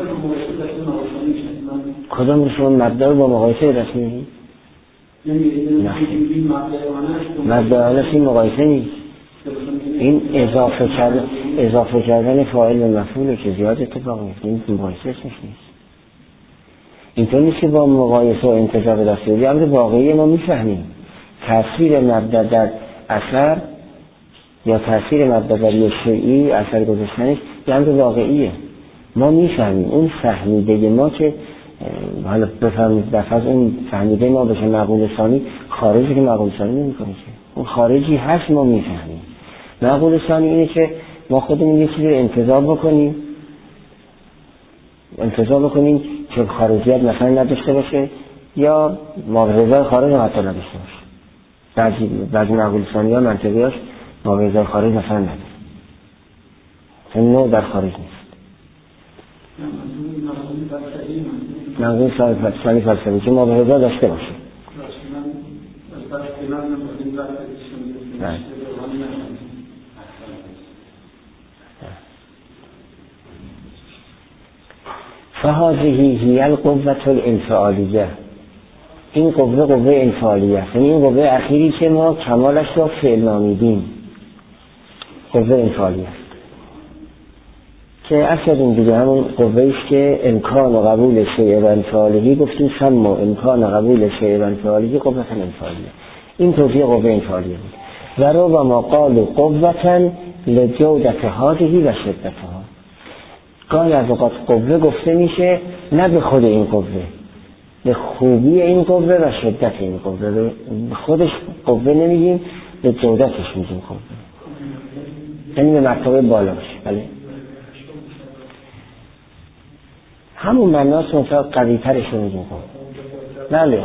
کدام رو شما مبدأ رو با مقایسه دست میگید؟ نه مبدأ آنست این مقایسه نیست، این اضافه کردن اضافه کردن فاعل و مفعوله که زیاد اتفاق میفته، این مقایسه اسمش نیست. اینطور نیست که با مقایسه و انتزاع دست بیاریم. امر واقعی ما میفهمیم تأثیر مبدأ در اثر یا تأثیر مبدأ در یک شیئی اثر گذاشتنش یه امر واقعیه، ما میفهمیم. اون فهمیده ما که حالا بفهمید دفعه اون فهمیده ما بشه مقول ثانی، خارجی که مقول ثانی نمی‌کنه که اون خارجی هست، ما میفهمیم. مقول ثانی اینه که ما خودمون یه چیزی رو انتزاع بکنیم، انتزاع بکنیم که خارجیت مثلا نداشته باشه یا ماورای خارج هم حتی نداشته باشه. بعضی بعضی مقول ثانی ها منطقیاش ماورای خارج مثلا نداره، این نوع در خارج نیست. مقول ثانی فلسفی که ماورای داشته باشه. فهذه هی القوة الانفعالیه، این قوه قوه انفعالیه است، یعنی این قوه اخیری که ما کمالش را فعل نامیدیم قوه انفعالیه است که اصلا این دیگه همون قوه است که امکان و قبول شیء و انفعالیه گفتیم سما امکان و قبول شیء و انفعالیه قوه انفعالیه. این توضیح قوه انفعالیه بود. و رو و ما قالوا قوة لجودة هذه و شدتها. گاهی از اوقات قوه گفته میشه نه به خود این قوه، به خوبی این قوه و شدت این قوه. به خودش قوه نمیگیم، به جودتش میگیم قوه، یعنی به مرتبه بالاش. بله همون معناست، مثلا قوی ترش رو میگیم قوه. بله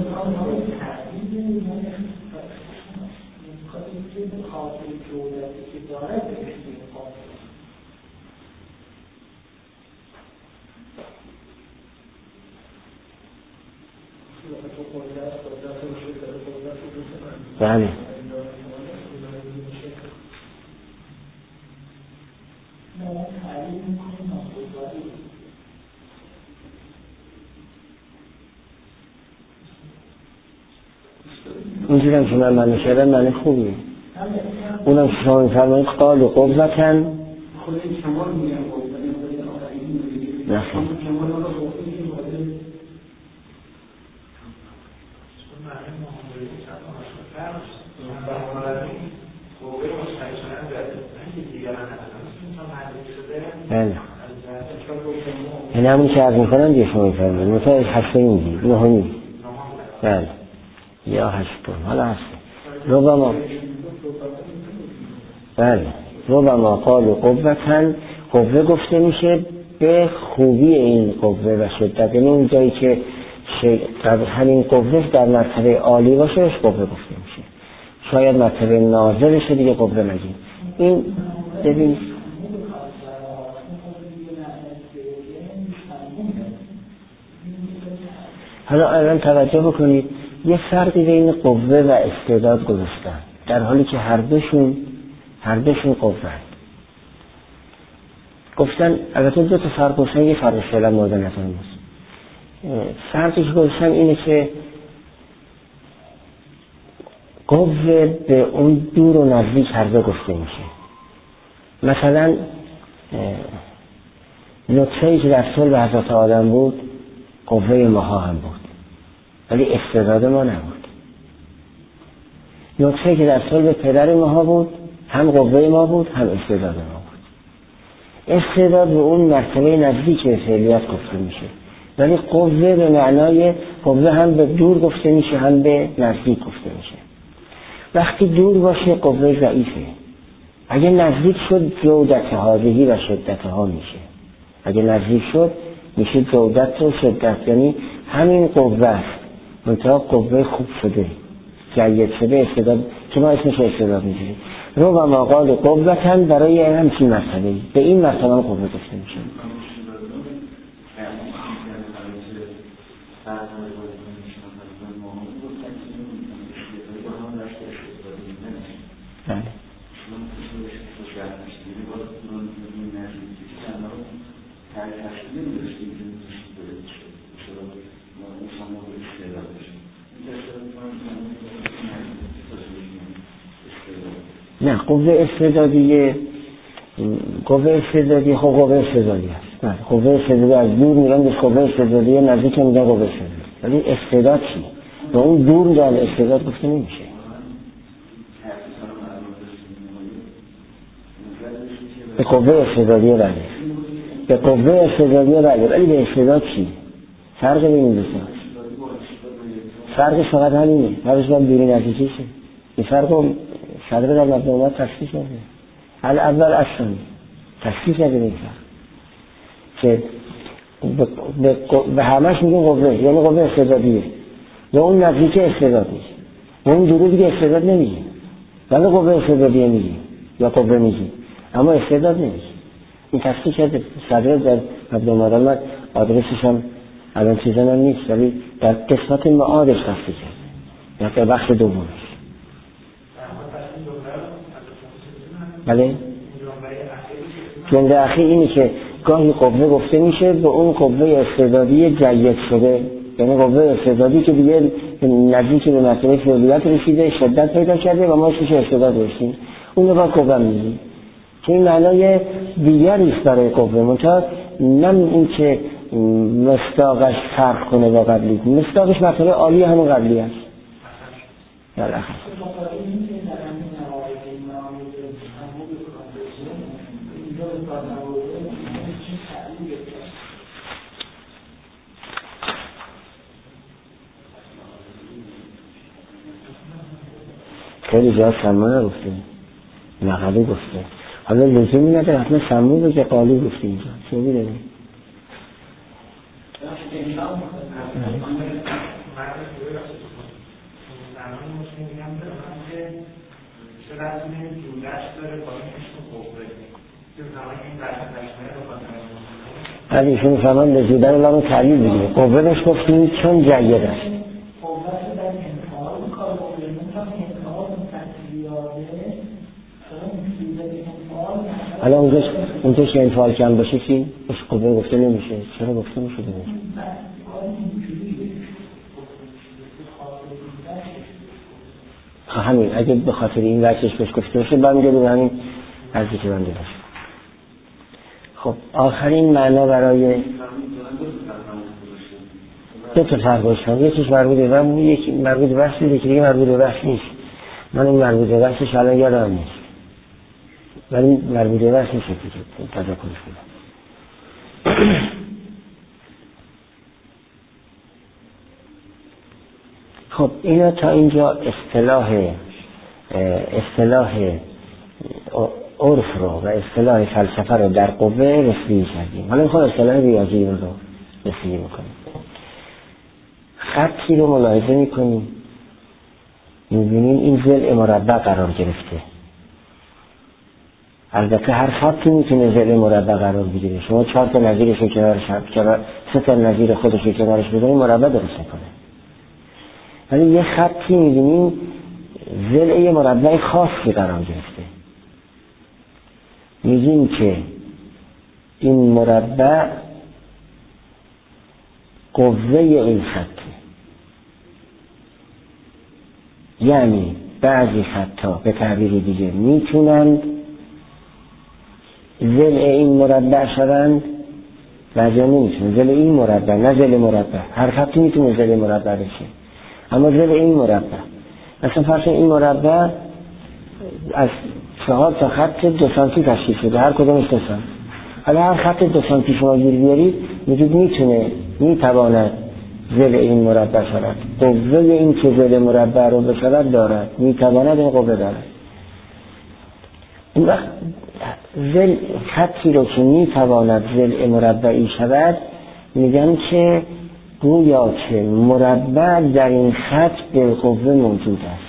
بله اینجوری هم که من معنی کردم معنی خوبیه. اونم که شما میفرمایید قال و قوتن خود این کمال میگن قوتن خود آخرین میگن نخیر کمال را قوتن این قوتن بله این همون که عرض میکنم دیگه شما میفرمایید مثلا هسته این دیگه نهمی بله یا هشتون حالا هسته ربما بله ربما قال قوتن قوه گفته میشه به خوبی این قوه و شدت، یعنی اون جایی که همین قوه در مرتبه عالی باشه بهش قوه گفته میشه. شاید مرتبه نازلش دیگه قوه نگیم. این ببین حالا الان توجه بکنید یه فرقی بین قوه و استعداد گذاشتن در حالی که هر دوشون هر دوشون قوه گفتن. البته دو تا فرق گفتن، یه فرق فعلا مورد نظر ماست. فرقی که گفتن اینه که قوه به اون دور و نزدیک هر دو گفته میشه. مثلا نطفه‌ای که در صلب حضرت آدم بود قوه ماها هم بود ولی استعداد ما نبود. نطفه‌ای که در صلب پدر ماها بود هم قوه ما بود هم استعداد ما بود. استعداد به اون مرتبه نزدیک به فعلیت گفته میشه ولی قوه به معنای قوه هم به دور گفته میشه هم به نزدیک گفته میشه. وقتی دور باشه قوه ضعیفه، اگه نزدیک شد جودت حاضری و شدت ها میشه. اگه نزدیک شد میشه جودت و شدت، یعنی همین قوه است منتها قوه خوب شده جید شده استعداد که ما اسمش استعداد میگیریم. رو و مقال قوتن برای همچین مرتبه به این مرتبه هم قوه گفته میشه. بله نه قوه استعدادیه قوه استعدادی خب قوه استعدادی هست. نه قوه استعدادی از دور میگن به قوه استعدادی نزدیک میگن قوه استعدادی ولی استعداد چی؟ به اون دور در استعداد گفته نمیشه. به قوه استعدادی بله به قوه استعدادی بله ولی به استعداد چی؟ فرق بین دو تا فرقش فقط همینه. فرقش باید دوری نزدیکیشه. این فرق صدر در مبنامات تصفیه کرده حال اول اصلا تصفیه کرده این فرق که به, به همش میگیم قوه یعنی قوه استعدادیه و اون نزدیک استعداد نیست و اون دورو دیگه استعداد نمیگیم ولی قوه استعدادیه میگیم یا قوه میگیم اما استعداد نمیگیم. این تصفیه کرده صدر در مبنامات آدرسش هم الان چیزان هم نیست ولی در قسمت معادش تصفیه کرده یا در بخش دومش. بله جمله اخیر اینه که گاهی قوه گفته میشه به اون قوه استعدادی جید شده یعنی قوه استعدادی که دیگه نزدیک به مرتبه فعلیت رسیده شدت پیدا کرده و ما اسمش استعداد داشتیم اون رو با قوه میگیم که این معنای دیگری است برای قوه منتها نه این که مصداقش فرق کنه با قبلی مصداقش مرتبه عالی همون قبلی است. در اخیر خیلی جا سمو نگفته نقلی گفته حالا لزومی نداره حتما سمو بگه قالی گفته اینجا چه بیداریم از ایشون فرمان لزوده رو لامو تعلیل بگیره قوه بهش گفتیم چون جید است حالا اونجاش اونجاش که انفعال کم باشه چی؟ بهش قوه گفته نمیشه. چرا گفته میشه بگه؟ همین اگه به خاطر این وجهش بهش گفته باشه برمیگرده به همین ارزی که بنده داشت. خب آخرین معنا برای دو تا فرق داشتم، یکیش مربوط به من، یکی مربوط به بحث دیگه، دیگه مربوط به بحث نیست. من اون مربوط به بحثش الان یادم نیست، ولی مربوط به بحث نیست دیگه تذکرش بدم. خب اینا تا اینجا اصطلاح اصطلاح عرف رو و اصطلاح فلسفه رو در قوه رسیدگی کردیم. حالا میخوام اصطلاح ریاضی رو رسیدگی بکنیم. خطی رو ملاحظه میکنیم، میبینیم این ضلع مربع قرار گرفته. البته هر خطی میتونه ضلع مربع قرار بگیره. شما چهار تا نظیرش رو کنارش هم سه تا نظیر خودش رو کنارش بذاریم مربع درست میکنه. ولی یه خطی میبینیم ضلع مربع خاصی قرار گرفته. میگیم که این مربع قوه این خطه، یعنی بعضی خطا به تعبیر دیگه میتونند ضلع این مربع شوند، بعضی ها نمیتونند. ضلع این مربع نه ضلع مربع، هر خطی میتونه ضلع مربع بشه، اما ضلع این مربع، مثلا فرض این مربع از چهار تا خط دو سانتی تشکیل شده، هر کدومش دو سانتی. حالا هر خط دو سانتی شما گیر بیارید میگید میتونه میتواند ضلع این مربع شود. قوه این که ضلع مربع رو بشود دارد، میتواند این قوه دارد. این وقت ضلع خطی رو که میتواند ضلع مربعی شود میگن که گویا که مربع در این خط بالقوه موجود است.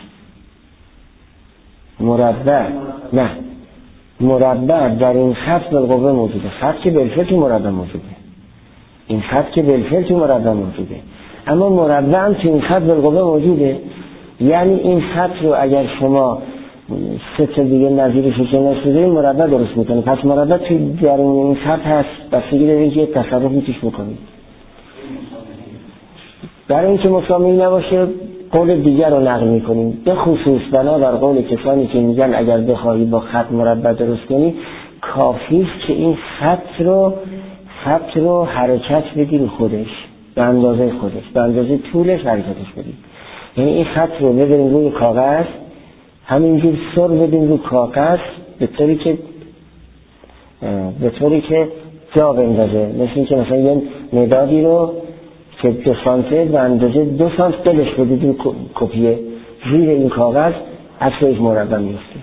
مربع نه مربع در این خط بالقوه موجوده. خط که بالفعل تو مربع موجوده، این خط که بالفعل تو مربع موجوده، اما مربع هم تو این خط بالقوه موجوده. یعنی این خط رو اگر شما سه تا دیگه نظیرش رو کنارش بذارید مربع درست میکنه. پس مربع تو درون این خط هست، بستگی داره که تصرفی توش بکنید. برای اینکه مساوی نباشه قول دیگر رو نقل میکنیم، به خصوص بنابر قول کسانی که میگن اگر بخواهی با خط مربع درست کنی کافی است که این خط رو خط رو حرکت بدی رو خودش، به اندازه خودش، به اندازه طولش حرکتش بدی. یعنی این خط رو ببریم روی کاغذ، همینجور سر بدیم روی کاغذ به طوری که به طوری که جا بندازه. مثل این که مثلا یه مدادی رو که دو سانته به اندازه دو سانت دلش بدید این کپیه زیر این کاغذ عکس یک مربع میفته.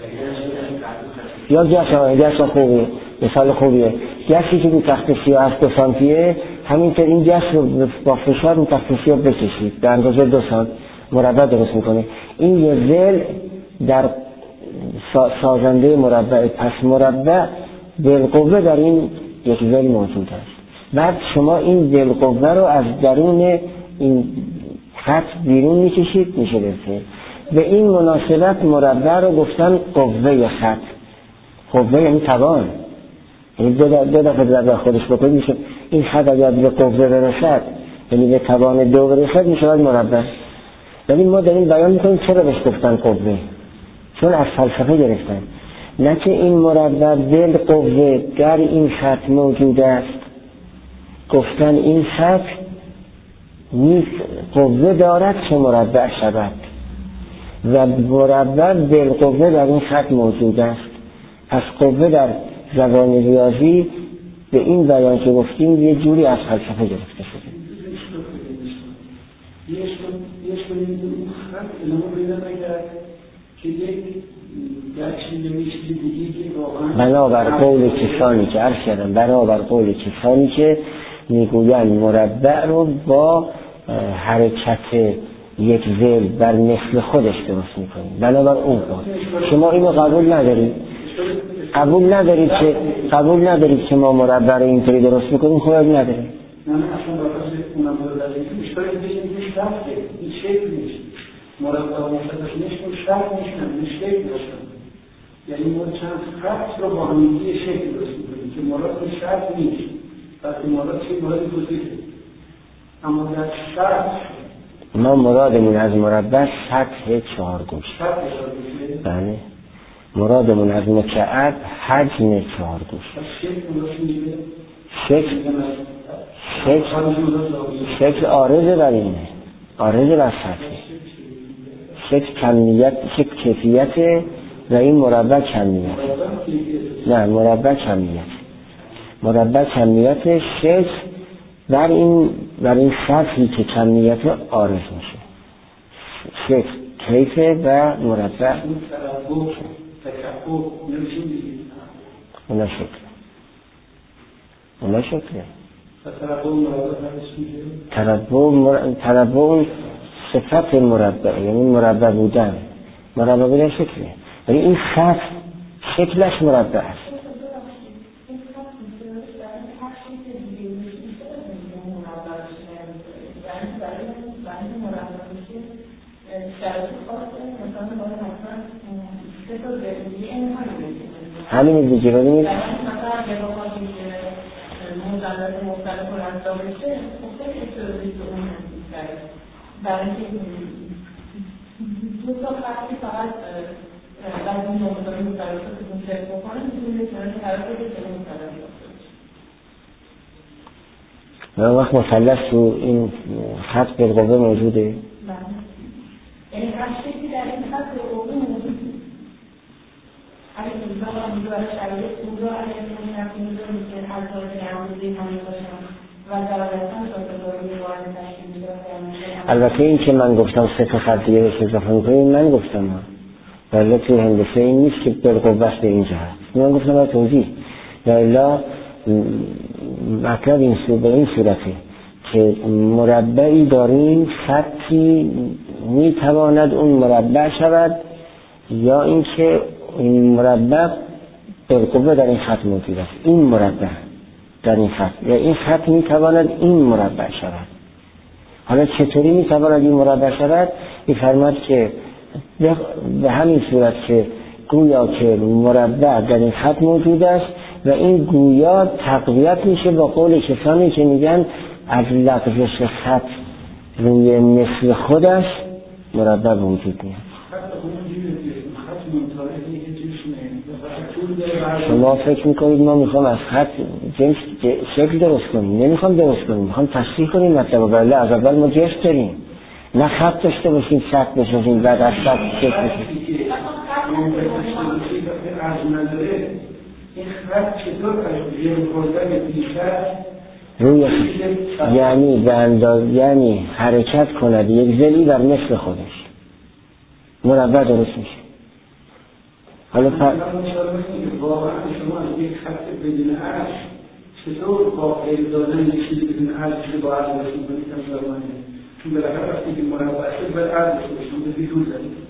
یا گس گس خوبیه، مثال خوبیه، گسی که رو تخت سیاه هست دو سانتیه، همینطور این گس رو با فشار رو تخت سیاه بکشید به اندازه دو سانت مربع درست میکنه. این یه ضلع در سازنده مربع. پس مربع بالقوه در این یک ضلع موجود است. بعد شما این بالقوه رو از درون این خط بیرون میکشید، میشه بالفعل. به این مناسبت مربع رو گفتن قوه خط. قوه یعنی توان، یعنی دو دفعه ضرب خودش بکنید میشه این خط اگر به قوه برسد، یعنی به توان دو برسد میشه مربع. ولی ما داریم بیان میکنیم چرا بهش گفتن قوه، چون از فلسفه گرفتن، نه که این مربع بالقوه در این خط موجود است. گفتن این خط نیست قوه دارد که مربع شود و مربع بالقوه در این خط موجود است. پس قوه در زبان ریاضی به این بیان که گفتیم یه جوری از فلسفه گرفته شده. یه شکنیم اون خط الان پیدا نکرد که یک گرچه نمیشتی دیگه که واقعا بنابر قول کسانی که عرض کردم بنابر قول کسانی که میگویند مربع رو با حرکت یک ضلع بر مثل خودش درست میکنیم. بنابر اون قول شما اینو قبول ندارید، قبول ندارید که قبول ندارید که ما مربع رو اینطوری درست میکنیم. خب ندارید. نه نه اصلا راستش اونم داره مشکل دیگه نیست، شرطه این شکل نیست. مربع مشخص نیست، اون شرط نیست، این شکل داشتن. یعنی ما چند خط رو با هم دیگه شکل درست میکنیم که مراد شرط نیست. وقتی مراد چه مراد توضیحه، اما در شرط ما مرادمون از مربع سطح چهارگوش. بله. مرادمون از مکعب حجم چهارگوش. شکل شکل شکل عارض بر اینه، عارض بر سطح. شکل کمیت، شکل کیفیت و این مربع کمیت. نه مربع کمیت. مربع کمیت شکل بر این بر این سطحی که کمیت عارض میشه. شکل کیف و مربع اونا شکل اونا شکله. تربع تربع صفت مربع، یعنی مربع بودن. مربع بودن شکله، ولی این سطح شکلش مربع است. همین دیگه ببینید برای اینکه دو تا خطی فقط بعد این نقطه‌های مختلف رو کنترل بکنه میتونید بتونید طرف رو به مختلف بیافتید. نه وقت مثلث تو این خط بالقوه موجوده؟ بله. یعنی هر شکلی در این خط بالقوه موجوده. اگه دوزا هم دو برای شرایط دوزا اگه کنی نکنی دو میشه هر طور نموزی همین باشم و درالتاً شاید باید تشکیل میده. البته این که من گفتم سه تا خط دیگه بهش اضافه میکنیم من گفتم ها، ولی توی هندسه این نیست که بالقوه به اینجا هست. من گفتم باید توضیح یا مطلب این صورت به این صورته که مربعی داریم، خطی میتواند اون مربع شود یا اینکه این مربع بالقوه در این خط موجود است. این مربع در این خط یا این خط میتواند این مربع شود. حالا چطوری میتواند این مربع شود؟ می‌فرماید که به همین صورت که گویا که مربع در این خط موجود است و این گویا تقویت میشه با قول کسانی که میگن از لغزش خط روی مثل خودش مربع وجود میاد. شما فکر میکنید ما میخوام از خط جنس شکل درست کنیم؟ نمیخوام درست کنیم، میخوام تصحیح کنیم مطلب. ولی از اول ما جنس داریم، نه خط داشته باشیم سطح بسازیم بعد از سطح شکل بسازیم. این خط چطور از جلو بردن بیشتر روی یعنی به انداز یعنی حرکت کند یک ضلعی بر مثل خودش مربع درست میشه. حالا پر واقعا شما از یک خط بدون عرض چطور با غیر دادن یک چیزی بدون عرض که با عرض باشید بودید هم چون بالاخره وقتی که مربع شد باید عرض باشید به بیرون زدید.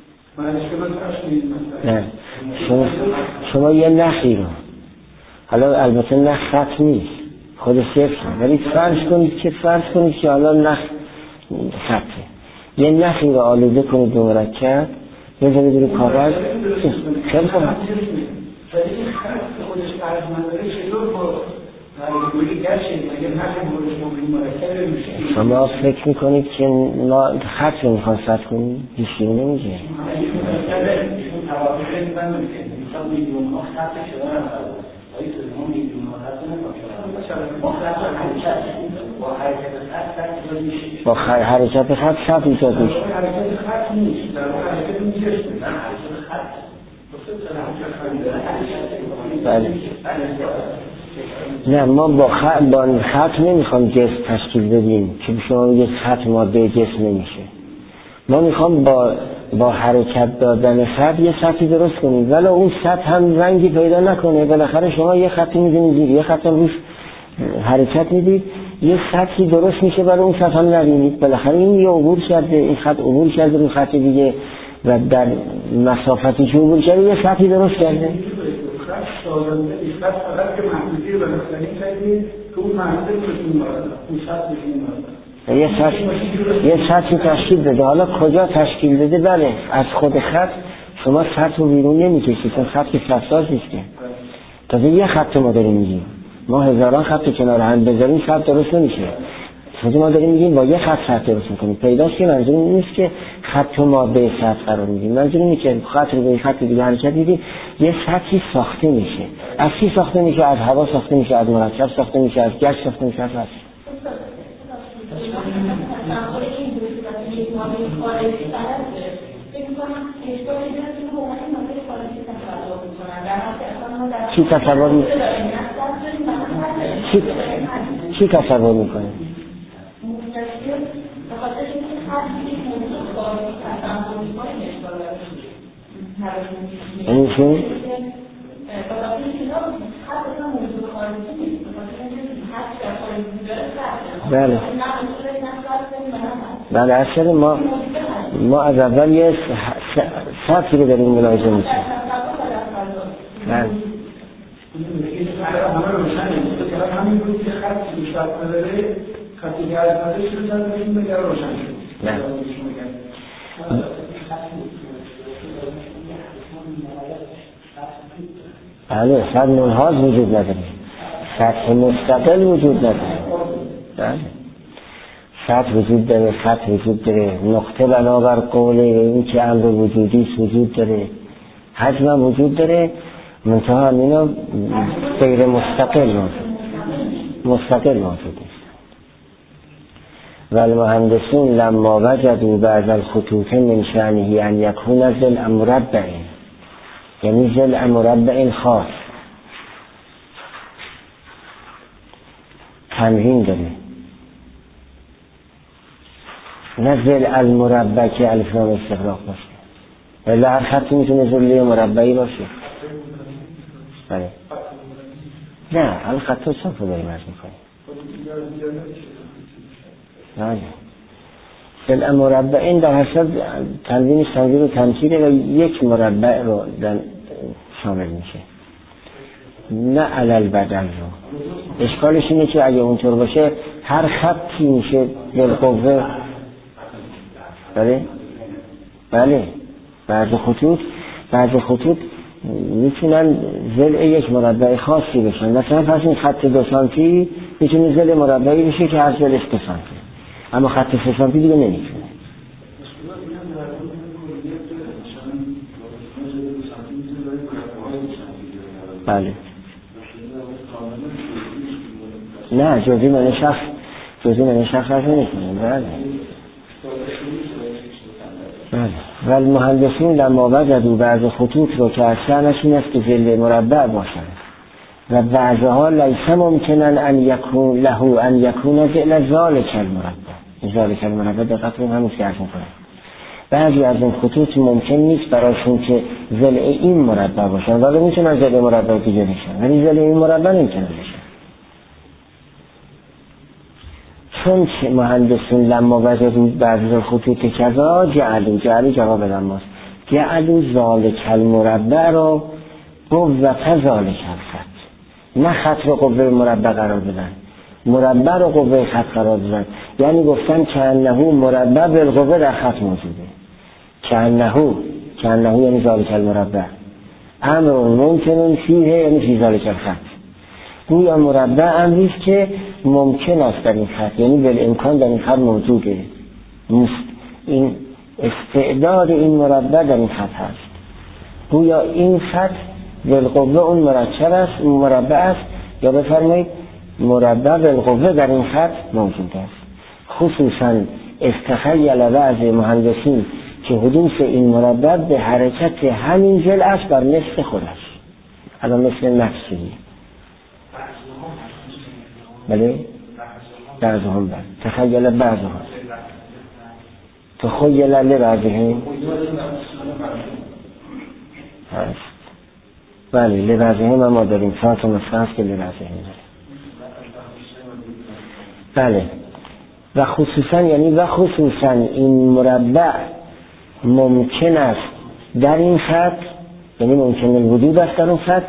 نه شما, شما یه نخی رو حالا البته نخ خط نیست خود صفر، ولی فرض کنید که فرض کنید که حالا نخ خطه، یه نخی رو آلوده کنید به مرکب بذارید روی کاغذ خیلی خوب. این خط خودش عرض نداره چطور با شما فکر میکنید که ما خط رو میخوان سطح کنیم؟ هیچی رو نمیگه. با حرکت خط سطح ایجاد میشه. بله. نه ما با خط با خط نمیخوام جسم تشکیل بدیم که شما میگید خط ماده جسم نمیشه. ما میخوام با با حرکت دادن خط یه سطحی درست کنیم، ولی اون سطح هم رنگی پیدا نکنه. بالاخره شما یه خطی می‌بینید، یه خط روش حرکت میدید، یه سطحی درست میشه برای اون سطح هم نبینید. بالاخره این یه عبور کرده، این خط عبور کرده رو خط دیگه و در مسافتی که عبور کرده یه سطحی درست کرده. سازنده ایستاد فقط که محدودی رو بنابراین کردید که اون محدوده بشون مارده اون سطح بشون مارده یه سطح یه سطح تشکیل بده. حالا کجا تشکیل بده؟ بله از خود خط شما سطح رو بیرون نمیکشید، چون خط که سطحاز نیست که تازه یه خط ما داریم میگیم. ما هزاران خط کنار هم بذاریم خط درست نمیشه. خود ما داریم میگیم با یه خط سطح درست میکنیم. پیداست که منظور این نیست که خط و ماده سطح قرار میدیم، منظور اینه که خط رو به خط دیگه حرکت میدیم، یه سطحی ساخته میشه. از چی ساخته میشه؟ از هوا ساخته میشه، از مرکب ساخته میشه، از گچ ساخته میشه، از هست. چی تصور می... چی... چی تصور میکنه؟ این چی؟ بله بله اصلا ما ما از اول یه سطحی رو داریم ملاحظه میکنیم. بله همه روشنه همین روز که خط بیشتر نداره خطی که از نداره شروع زن بشون بگر روشن شد. نه بله سطح منحاز وجود نداره، سطح مستقل وجود نداره. بله سطح وجود داره، سطح وجود داره، نقطه بنابر قول این که امر وجودی وجود داره، حجم وجود داره، منتها اینا غیر مستقل موجود مستقل موجود است. والمهندسون لما وجدوا بعض الخطوط من شأنه ان یکون ضلع مربع، یعنی ضلع مربع خاص تنوین داره، نه ضلع المربع که الف لام استغراق باشه، ولی هر خطی میتونه ضلع مربعی باشه. بله نه الان خطا صاف رو داریم عرض میکنیم. بله ضلع مربع این در حساب تنظیم تنظیم و تمثیله و یک مربع رو شامل میشه، نه علل بدن رو. اشکالش اینه که اگه اونطور باشه هر خطی میشه بالقوه. بله بله بعض خطوط بعض خطوط میتونن ضلع یک مربع خاصی بشن. مثلا پس این خط دو سانتی میتونه ضلع مربعی بشه که هر ضلعش دو سانتی، اما خط سه سانتی دیگه نمیتونه. بله نه جزئی من شخص جزئی من شخص هست نمیتونه. بله بله والمهندسین لما وجدوا بعض خطوط رو که اصلشون است که ضلع مربع باشند و بعضها لیس ممکنا ان یکون له ان یکون ضلع ذالک المربع. ذالک المربع دقت کنید همون که عرض می‌کنم. بعضی از این خطوط ممکن نیست برایشون که ضلع این مربع باشن، ولی میتونن ضلع مربع دیگه بشن، ولی ضلع این مربع نمیتونه بشن. چون مهندسون لما وجدوا بعض خطوط کذا جعلوا جعلوا جواب لماست جعلوا ذالک المربع رو قوة ذالک الخط، نه خط رو قوه مربع قرار بدن، مربع رو قوه خط قرار بدن. یعنی گفتن که انه مربع بالقوه در خط موجوده، که انه که انه یعنی ذالک المربع امر ممکن فیه یعنی فی ذالک الخط. گویا مربع امریست که ممکن است در این خط، یعنی بالامکان در این خط موجوده، این استعداد این مربع در این خط هست. گویا این خط بالقوه اون مرکب است مربع است، یا بفرمایید مربع بالقوه در این خط موجود است. خصوصا استخیل بعض مهندسین که حدوث این مربع به حرکت همین ضلع است بر نصف خودش، الان مثل نفسی. بله بعضهم بعض تخیل بعضهم تخیل لبعضهم هست. بله لبعضهم هم ما داریم ساعت و نصف هست که لبعضهم داریم. بله و خصوصا یعنی و خصوصا این مربع ممکن است در این خط، یعنی ممکن الوجود است در اون خط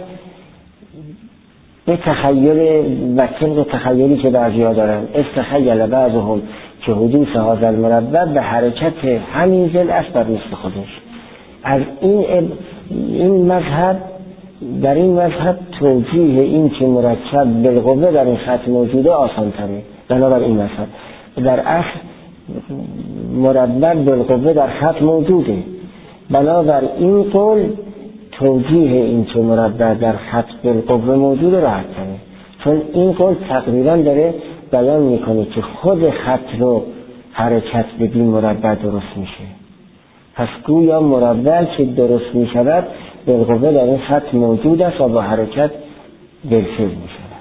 به تخیل و طبق تخیلی که بعضی‌ها دارن استخیل بعضهم که حدوث هذا المربع به حرکت همین ضلع است بر نصف خودش. از این این مذهب در این مذهب توجیه این که مرکب بالقوه در این خط موجوده آسان تره بنابر این مذهب. در اصل مربع بالقوه در خط موجوده. بنابر این قول توجیه این که مربع در خط بالقوه موجوده راحت کنه، چون این قول تقریبا داره بیان میکنه که خود خط رو حرکت بدین مربع درست میشه. پس گویا مربع که درست میشود بالقوه در این خط موجود است و با حرکت بالفعل میشود.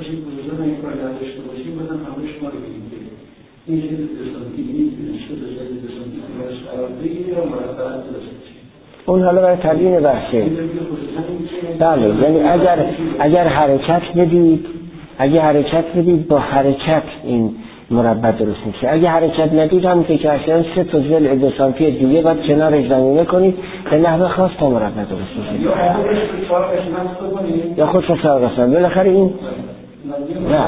این شده دستانتی این شده دستانتی که قرار بگیری و مرتبط درست. اون حالا برای تبیین بحثه. بله، یعنی اگر اگر حرکت بدید اگر حرکت بدید با حرکت این مربع درست میشه. اگر حرکت ندید هم که اصلا سه تا ضلع دستانتی دیگه باید کنارش زمینه کنید به نحو خاص تا مربع درست میشه. یا خود فسار قسم بالاخره این نه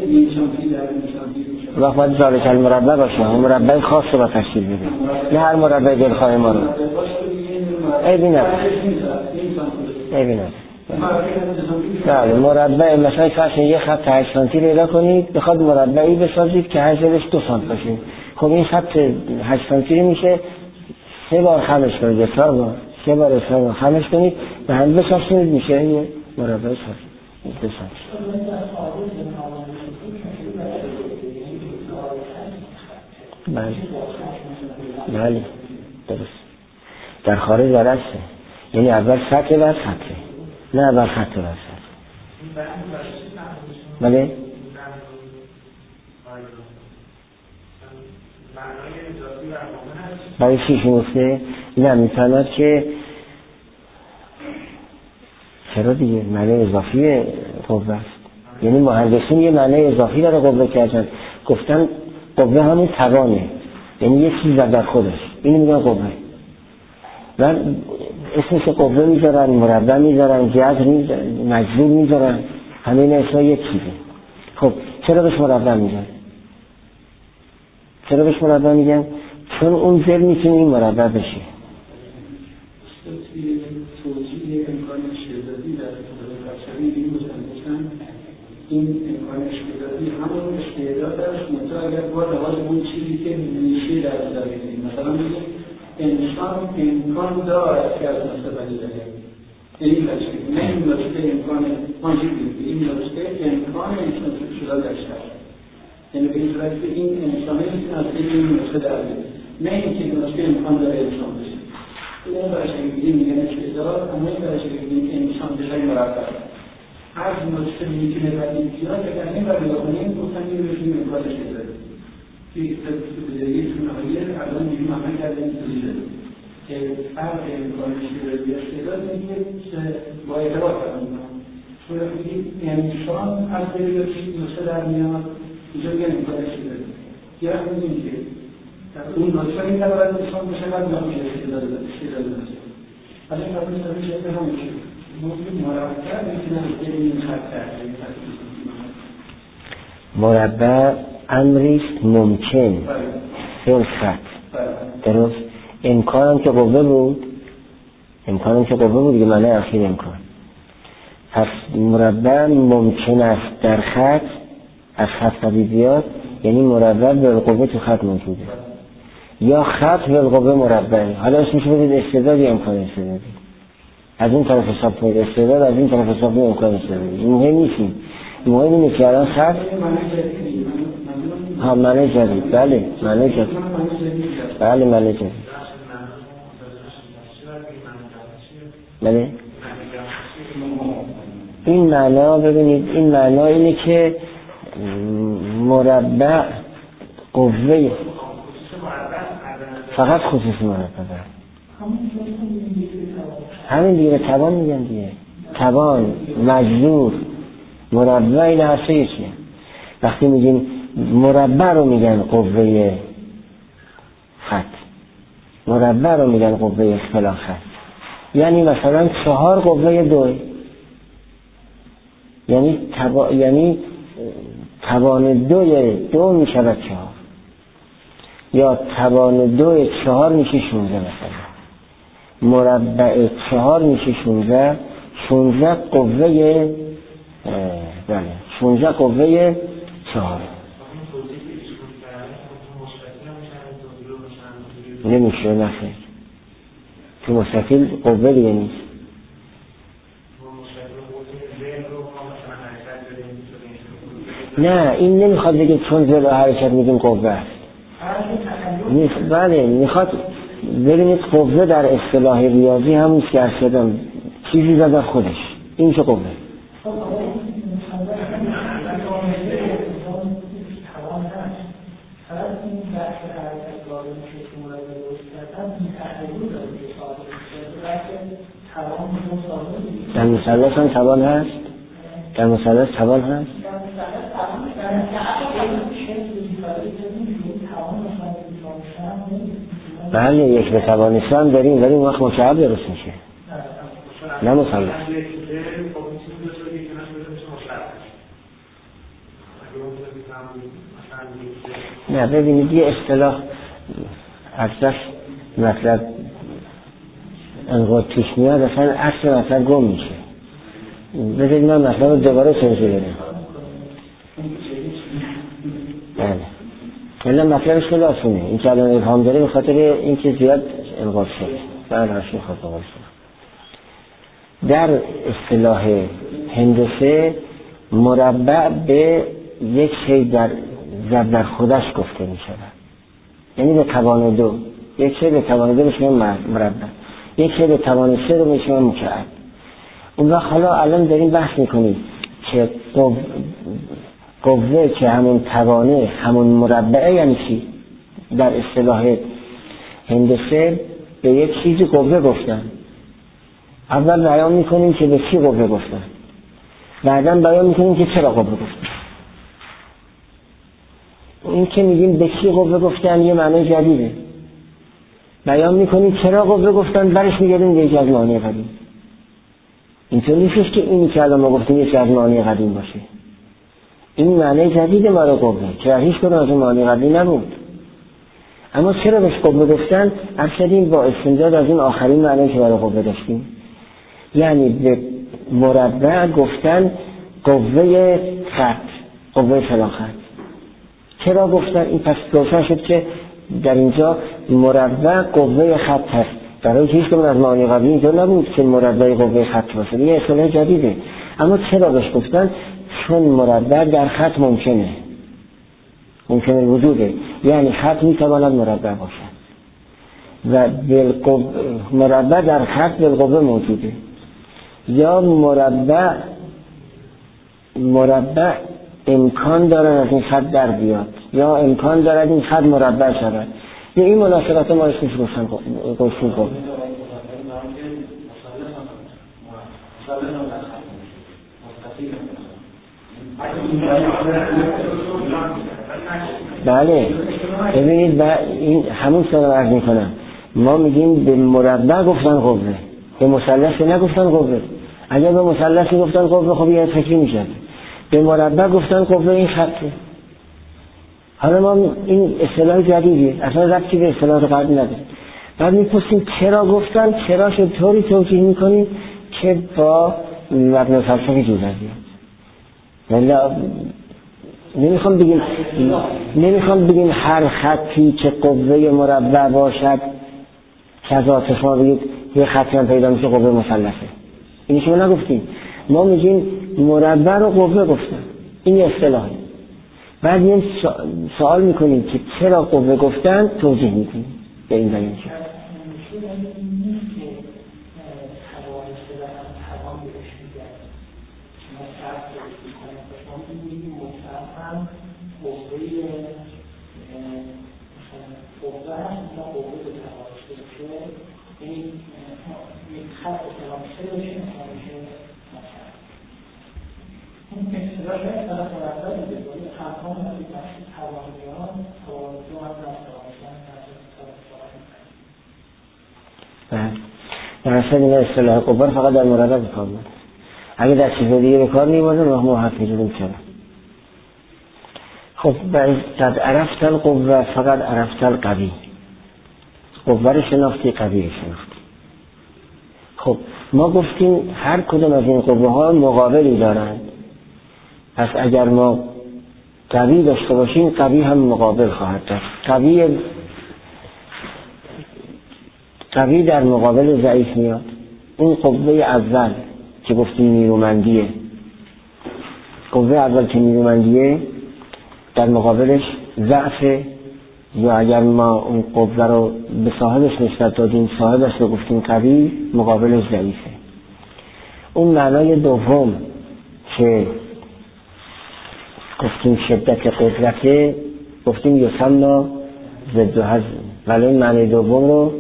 وقت باید ذالک المربع باشه، مربع خاص رو با تشکیل بده، نه هر مربع دلخواه ما رو. عیبی نداره عیبی نداره بله مربع مثلا فرض یه خط هشت سانتی پیدا کنید بخواد مربعی بسازید که حجمش دو سانت باشه. خب این خط هشت سانتی میشه سه بار خمش کنید، چهار بار سه بار سه بار خمش کنید به هم بسازید میشه یه مربع سازید دو سانتی. بله بله درست. در خارج درسته، یعنی اول سطح و سطح، نه اول خط و سطح. بله برای چی شمسته؟ نه میتواند که چرا دیگه معنی اضافی قوه است، یعنی مهندسین یه معنی اضافی داره قوه کردن، گفتن قوه همون توانه، یعنی یه چیز در خودش، اینو میگن قوه. و اسمش قوه میذارن، مربع میذارن، جذر میذارن، مجذور میذارن، همه این اسمها یک چیزه. خب چرا بهش مربع میگن؟ چرا بهش مربع میگن؟ چون اون ضلع میتونه این مربع بشه. توجیه امکان اشتدادی در بشری این بودن این امکان اشتدادی همون استعداد است، مثلا اگر با لحاظ اون چیزی که میشه در زمینه مثلا میگه انسان امکان دارد که از مستقبلی داره، یعنی بچه نه این نسخه امکان ماجی بیده، این نسخه امکان انسان شده داشته است، یعنی به این صورت که این انسانه میتونه از این نسخه در بیده، نه این که نسخه امکان داره انسان بشه. این برای شکلی میگن استعداد، اما این برای شکلی انسان بشه مربع هر نسخه میتونه بدید بیاد، اگر این برای بکنیم گفتن این بشیم امکان استعداد که بدهیتون آیه الان میگیم عمل کرده این سلیده که فرق امکان اشتدادی استعداد میگه با اعتراف کنیم چون بگید انسان از دلیل نسخه در میاد اینجا میگن امکان اشتدادی یا همین که اون نسخه میتواند انسان بشه و نمیشه استعداد باشه. از این قبل نمیشه به هم میشه موضوع مربع میتونه از این خط کرده. مربع امریست ممکن فی الخط درست. امکانم که قوه بود، امکانم که قوه بود دیگه معنی اخیر امکان. پس مربع ممکن است در خط از خط قبیل بیاد، یعنی مربع بالقوه تو خط موجوده، یا خط بالقوه مربع. حالا اسمش بدید استعداد یا امکان استعدادی، از این طرف حساب کنید استعداد، از این طرف حساب کنید امکان استعدادی. مهم نیستیم، مهم اینه که الان خط ها معنی جدید. بله معنی جدید، بله معنی جدید. بله این معنا ببینید، این معنا اینه که مربع قوه فقط خصوصی مربع همین دیگه توان میگن دیگه، توان مجذور مربع این هر سه یکیه. وقتی میگیم مربع رو میگن قوه خط، مربع رو میگن قوه فلان خط، یعنی مثلا چهار قوه دوی، یعنی تبا... یعنی توان دوی دو میشود چهار، یا توان دوی چهار میشه شونزه. مثلا مربع چهار میشه شونزه، شونزه قوه بله شونزه قوه چهار. نمیشه نخیر. تو مستقل قوه دیگه نیست. نه این نمیخواد بگه چون جلو حرکت میگیم قوه است. بله میخواد ببینید قوه در اصطلاح ریاضی همون که ارشدم چیزی زده خودش. این چه قوه؟ در مثلث هم توان هست؟ در مثلث توان هست؟ بله یک به توانستان داریم ولی اون وقت مکعب درست میشه نه مثلث. نه ببینید یه اصطلاح اکثر مطلب انقدر توش میاد اصلا اصلا مطلب گم میشه. بذارید من مطلب دوباره توضیح بدم. بله ولی مطلبش خیلی آسونه. این که الان ابهام داره به خاطر این که زیاد انقاض شده. بله هرش میخواد بقول شده. در اصطلاح هندسه مربع به یک شی در ضرب در خودش گفته می شود. یعنی به توان دو. یک شی به توان دو میشه مربع. یک شی به توان سه رو میشه مکعب. اون وقت حالا الان داریم بحث میکنیم که قوه که همون توانه همون مربعه یعنی چی؟ در اصطلاح هندسه به یک چیزی قوه گفتن. اول بیان میکنیم که به چی قوه گفتن. بعدا بیان میکنیم که چرا قوه گفتن. این که میگیم به چی قوه گفتن یه معنی جدیده. بیان میکنیم چرا قوه گفتن برش میگردیم به یک از معانی قدیم. اینطور نیستش که اینی که الان ما گفتیم یک از معانی قدیم باشه. این معنی جدید ما رو قوه که هیچ کدوم از اون معانی قدیم نبود. اما چرا بهش قوه گفتن؟ ارشدیم با استمداد از این آخرین معنی که برای قوه داشتیم. یعنی به مربع گفتن قوه خط، قوه فلان خط. چرا گفتن؟ این پس گفتن شد که در اینجا مربع قوه خط هست. برای هیچ کدوم از معانی قبلی اینجا نبود که مربع قوه خط باشه. یه اصطلاح جدیده. اما چرا بهش گفتن؟ چون مربع در خط ممکنه. ممکنه وجوده. یعنی خط میتواند مربع باشد. و مربع در خط بالقوه موجوده. یا مربع مربع امکان دارد از این خط در بیاد یا امکان دارد این خط مربع شود. یا این مناسبت ما اسمش گفتن گفتن قوه. بله ببینید این همون سال عرض میکنم ما میگیم به مربع گفتن قوه به مثلث نگفتن قوه. اگر به مثلث گفتن قوه خب یه فکری میشد. به مربع گفتن قوه این خطه. حالا ما این اصطلاح جدیدیه اصلا ربطی به اصطلاح قبلی نداره. بعد میپرسیم چرا گفتن چرا شد طوری توجیه میکنیم که با مبنی فلسفی جور بیاد. ولی نمیخوام بگیم نمیخوام بگیم هر خطی که قوه مربع باشد کذا تفاوت یه خطی هم پیدا میشه قوه مثلثه. اینی که ما نگفتیم. ما میگیم مربع رو قوه گفتن. این اصطلاحه. بعد یه سوال میکنیم که چرا قوه گفتن توضیح میکنیم به این بیان شد. در اصل این اصطلاح قوه فقط در مربع به کار میاد. اگه در چیز دیگه به کار نمیاد ما حق می‌دیم چرا. خب بعد عرفت القوه فقط عرفت القوی. قوه رو شناختی قوی رو شناختی. خب ما گفتیم هر کدوم از این قوه ها مقابلی دارند. پس اگر ما قوی داشته باشیم قوی هم مقابل خواهد داشت. قوی قوی در مقابل ضعیف میاد. اون قوه اول که گفتیم نیرومندیه، قوه اول که نیرومندیه در مقابلش ضعف، یا اگر ما اون قوه رو به صاحبش نسبت دادیم صاحبش رو گفتیم قوی، مقابلش ضعیفه. اون معنای دوم که گفتیم شدت قدرته، گفتیم یسمى ضد هز، ولی این معنی دوم رو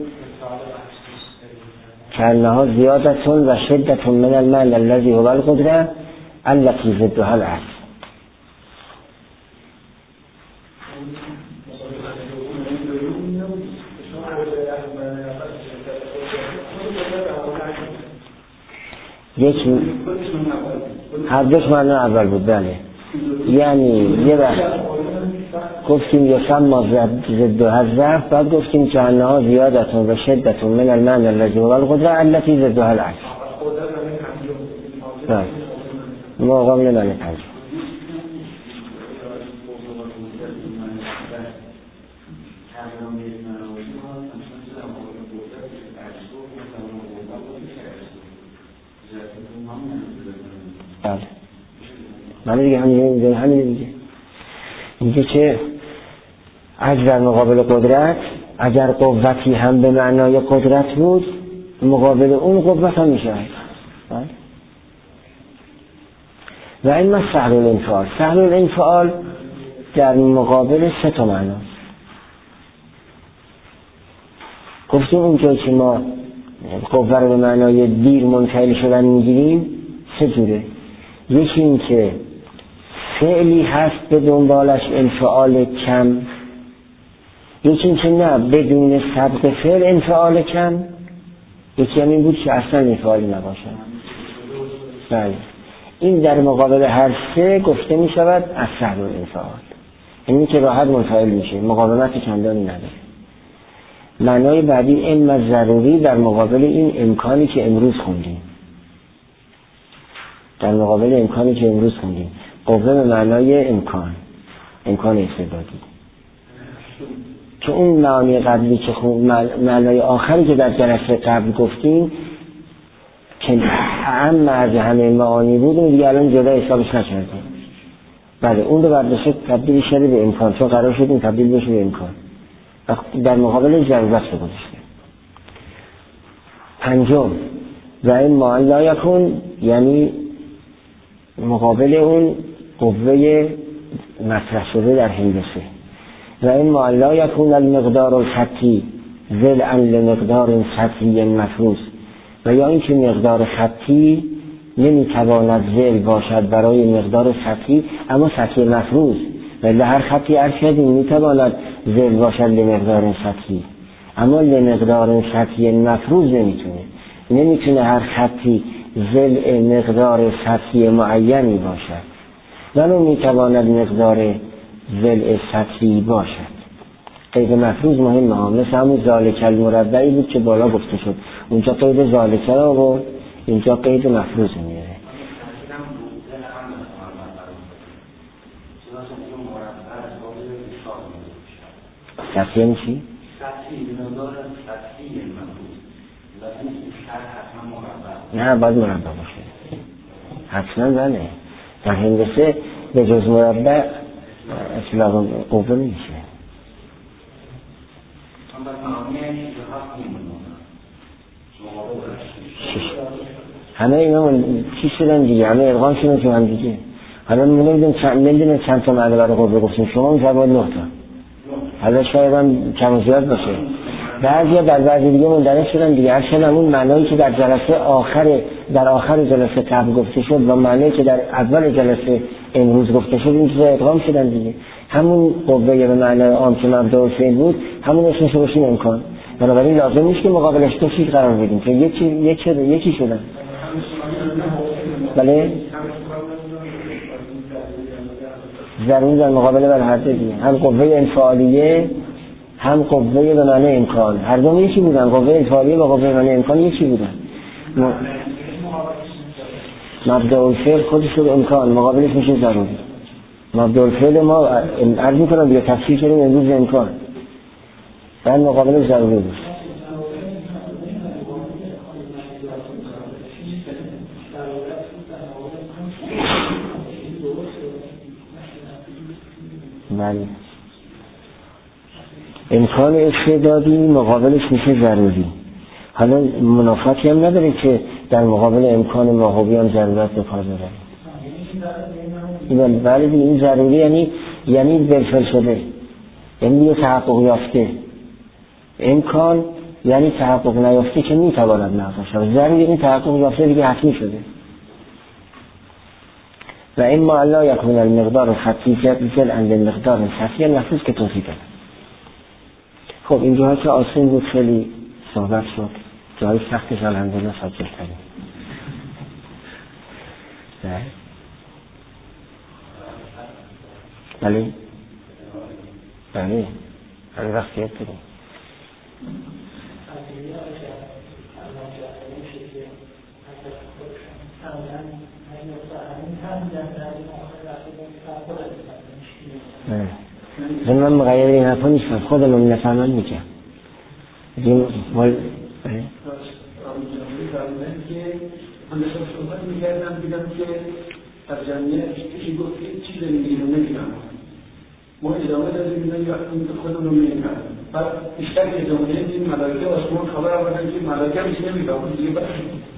کانها زیادتون و شدتون من المال الذي هو القدره التي ضدها العجز. یک هر دوش معنی اول بود. بله، یعنی یه وقت گفتیم یسمى ضدها الضعف، بعد گفتیم کانها زیادتون و شدتون من المال الذي هو القدره التي ضدها العجز. بله، مقابل معنی پنج. بله، معنی دیگه همین همین دیگه میگه که عجز در مقابل قدرت، اگر قوتی هم به معنای قدرت بود مقابل اون قوت هم میشه. و این سهل الانفعال، سهل الانفعال در مقابل سه تا معناست. گفتیم اونجا که ما قوه رو به معنای دیر منفعل شدن میگیریم سه جوره. یکی این که فعلی هست به دنبالش انفعال کم، یکی این که نه بدون سبق فعل انفعال کم، یکی هم این بود که اصلا انفعالی نباشه. بله، این در مقابل هر سه گفته می شود از سهل الانفعال، اینی که راحت منفعل میشه، مقاومت چندانی نداره. معنای بعدی علم ضروری در مقابل این امکانی که امروز خوندیم، در مقابل امکانی که امروز خوندیم، قوه به معنای امکان، امکان استعدادی، که اون معانی قبلی که خون معنای آخری که در جلسه قبل گفتیم که اهم از همه معانی بود، اون دیگه الان جدا حسابش نکردیم. بله، اون رو برداشت تبدیل شده به امکان، چون قرار شد این تبدیل بشه به امکان، در مقابل ضرورت رو گذاشته. پنجم، و این ما لا یکون، یعنی مقابل اون قوه مطرح شده در هندسه. و این ما لا یکون المقدار الخطی ضلعا لمقدار سطحی مفروض، و یا اینکه مقدار خطی نمیتواند ذل باشد برای مقدار سطحی، اما سطحی مفروض، ولی هر خطی ارشدی میتواند ذل باشد لمقدار سطحی، اما لمقدار سطحی مفروض نمیتونه. نمیتونه هر خطی ذل مقدار سطحی معینی باشد، ولی میتواند مقدار ذل سطحی باشد. قید مفروض مهمه ها، مثل همون ذالک المربعی بود که بالا گفته شد، اونجا قید ذالک را و اینجا قید مفروض میاره. سطحی یعنی چی؟ سطحی مقدار سطحی مفروض، لازم شرح حتما مربع، نه باید مربع باشه حتما. بله، در هندسه به جز مربع اصلاح قوه میشه. همه اینا چی شدن دیگه، همه ارغام شدن تو هم دیگه. حالا نمیدونم چند نمیدونم چند تا معنی برای قوه گفتیم، شما اون جواب نه تا، حالا شاید هم کم و زیاد باشه. بعضیا در بعضی دیگه مندرج شدن دیگه، هر شدن اون معنایی که در جلسه آخر در آخر جلسه قبل گفته شد و معنایی که در اول جلسه امروز گفته شد این چیزا ادغام شدن دیگه. همون قوه به معنای عام که مبدا و فعل بود همون اسمش رو بشین امکان، بنابراین لازم نیست که مقابلش دو چیز قرار بدیم که یکی یکی یکی شدن. بله، ضروری در مقابل بر هر دو دیگه، هم قوه انفعالیه هم قوه به معنی امکان، هر دو یکی بودن، قوه انفعالیه و قوه به معنی امکان یکی بودن. مبدا الفعل خودش رو امکان، مقابلش میشه ضروری. مبدا الفعل ما عرض میکنم بیا تفسیر کنیم امروز امکان، بعد مقابلش ضروری بود. بله. امکان استعدادی مقابلش میشه ضروری. حالا منافاتی هم نداره که در مقابل امکان موهوبی هم ضرورت به کار ببره. این بله دیگه، این ضروری یعنی یعنی بالفعل شده، یعنی یه تحقق یافته. امکان یعنی تحقق نیافته که میتواند نافذ شود. ضروری این تحقق یافته دیگه حتمی شده. و اما الله یکون المقدار خطی جل اند المقدار خفی نفوذ که توضیح داد. خب این جاها که آسون بود خیلی صحبت شد، جای سختش الحمدلله ساجل کردیم. بله بله هر وقت یاد بدیم. من مغیر این حرفا نیستم، خودم هم نفهمن میگم. این مال بله من داشتم صحبت میگردم دیدم که از جمعیت چیزی گفت که چیز نمیگیم نمیگم ما ادامه دادیم یا خودم رو میگم. بعد بیشتر که ادامه دادیم ملائکه آسمان خبر آوردن که ملائکه هم چیز نمیگم دیگه بعد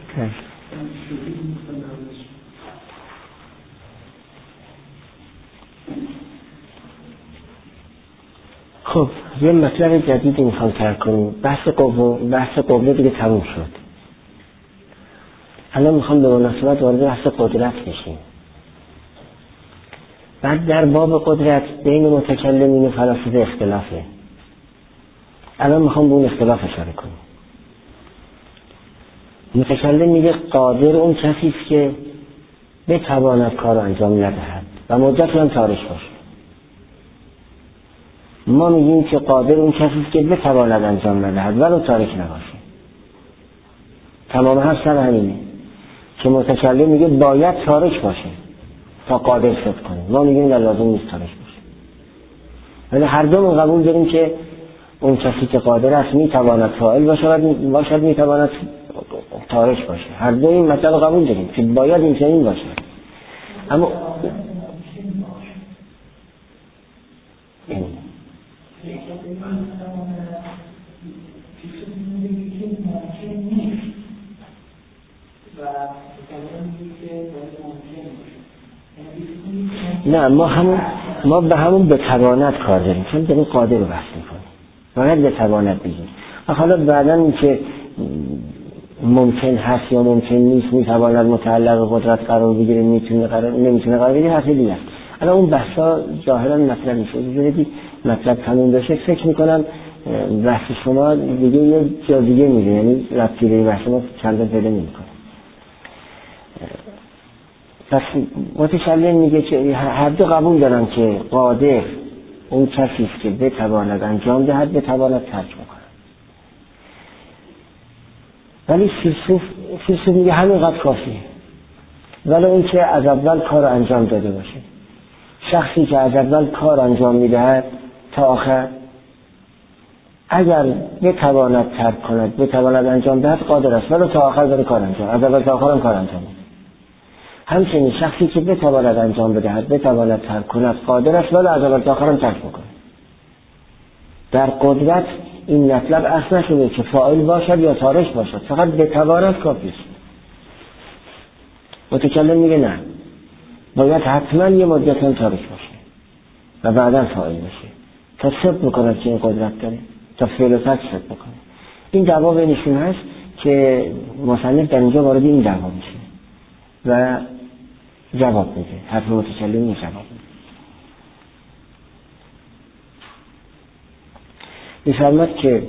خب یه مطلب جدیدی میخوام ترک کنیم. بحث قوه بحث قوه دیگه تموم شد. الان میخوام به مناسبت وارد بحث قدرت بشیم. بعد در باب قدرت بین متکلمین و فلاسفه اختلافه. الان میخوام به اون اختلاف اشاره کنم. متکلم میگه قادر اون کسی است که بتواند کار رو انجام ندهد و مدت هم تاریخ باشه. ما میگیم که قادر اون کسی است که بتواند انجام ندهد ولو تاریخ نباشه. تمام حرف سر همینه که متکلم میگه باید تاریخ باشه تا قادر شد کنه. ما میگیم نه لازم نیست تاریخ باشه. ولی هر دومون قبول داریم که اون کسی که قادر است میتواند فاعل باشد باشد میتواند تاریخ باشه. هر دو این مطلب قبول داریم که باید این چنین باشه. اما این نه ما همون ما به همون به تواند کار داریم چون داریم قادر رو بحث میکنیم. باید به تواند بگیم. حالا بعداً این که ممکن هست یا ممکن نیست میتواند متعلق قدرت قرار بگیره میتونه قرار نمیتونه قرار بگیره حرف دیگه است. الان اون بحثا ظاهرا مطرح میشه. ببینید مطلب تموم بشه فکر میکنم بحث شما دیگه یه جا دیگه میره، یعنی ربطی به بحث ما چندان پیدا نمیکنه. پس متکلم میگه که هر دو قبول دارن که قادر اون کسی است که بتواند انجام دهد بتواند ترک بکنه. ولی فیلسوف فیلسوف میگه همینقدر کافیه. ولی اون که از اول کار انجام داده باشه. شخصی که از اول کار انجام میدهد تا آخر اگر بتواند ترک کند بتواند انجام دهد قادر است ولی تا آخر داره کار انجام از اول تا آخر هم کار انجام میده. همچنین شخصی که بتواند انجام بدهد بتواند ترک کند قادر است ولی از اول تا آخر هم ترک میکنه. در قدرت این مطلب اصل نشده که فاعل باشد یا تارک باشد، فقط بتواند کافی است. متکلم میگه نه، باید حتما یه مدت هم تارک باشه و بعدا فاعل باشه تا ثبت بکند که این قدرت داره، تا فعل و ترک ثبت بکنه. این دعوا بینشون هست که مصنف در اینجا وارد این دعوا میشه و جواب میده. حرف متکلم این جواب میده. میفرماد که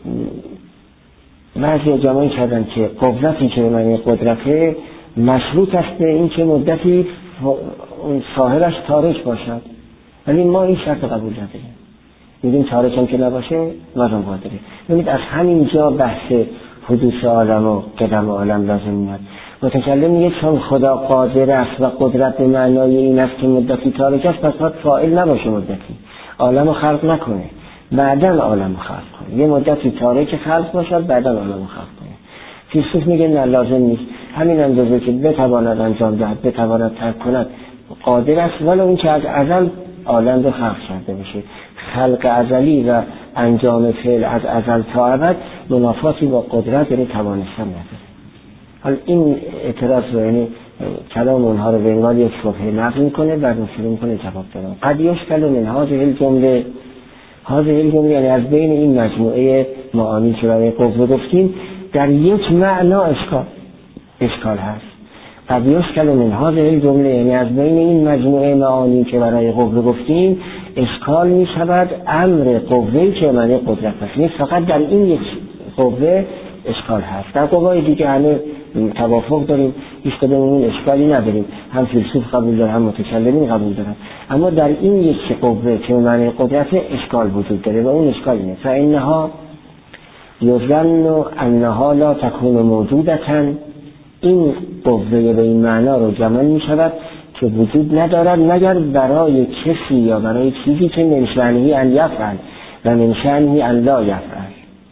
بعضی جمعی کردن که قدرتی که معنی قدرته مشروط است به این که مدتی ظاهرش تاریک باشد، ولی ما این شرط قبول نداریم. میگیم تاریک هم که نباشه لازم قادره. ببینید از همین جا بحث حدوث عالم و قدم عالم لازم میاد. متکلم میگه چون خدا قادر است و قدرت به معنای این است که مدتی تاریک است پس باید فاعل نباشه، مدتی عالم رو خلق نکنه بعداً عالم رو خلق کنه. یه مدتی تاریک خلق باشد بعداً عالم رو خلق کنه. فیلسوف میگه نه لازم نیست، همین اندازه که بتواند انجام دهد بتواند ترک کند قادر است، ولی اون که از ازل عالم رو خلق کرده باشه. خلق ازلی و انجام فعل از ازل تا ابد منافاتی با قدرت یعنی توانستن نداره. حالا این اعتراض رو یعنی کلام اونها رو به عنوان یک شبهه نقل میکنه و شروع میکنه جواب دادن. قد یشکل من هذه الجمله، هذه الجمله یعنی از بین این مجموعه معانی که برای قوه گفتیم در یک معنا اشکال اشکال هست. قد یشکل من هذه الجمله یعنی از بین این مجموعه معانی که برای قوه گفتیم اشکال می شود امر قوهی که معنی قدرت است. نیست فقط در این یک قوه اشکال هست، در قوای دیگه همه توافق داریم، هیچ کدوممون اشکالی نداریم، هم فیلسوف قبول داره هم متکلمین قبول دارن، اما در این یک قوه که معنی قدرت اشکال وجود داره و اون اشکال اینه فانها یظن انها لا تکون موجودتا، این قوه به این معنا رو جمع می شود که وجود ندارد مگر برای کسی یا برای چیزی که من شأنه ان یفعل و من شأنه ان لا یفعل،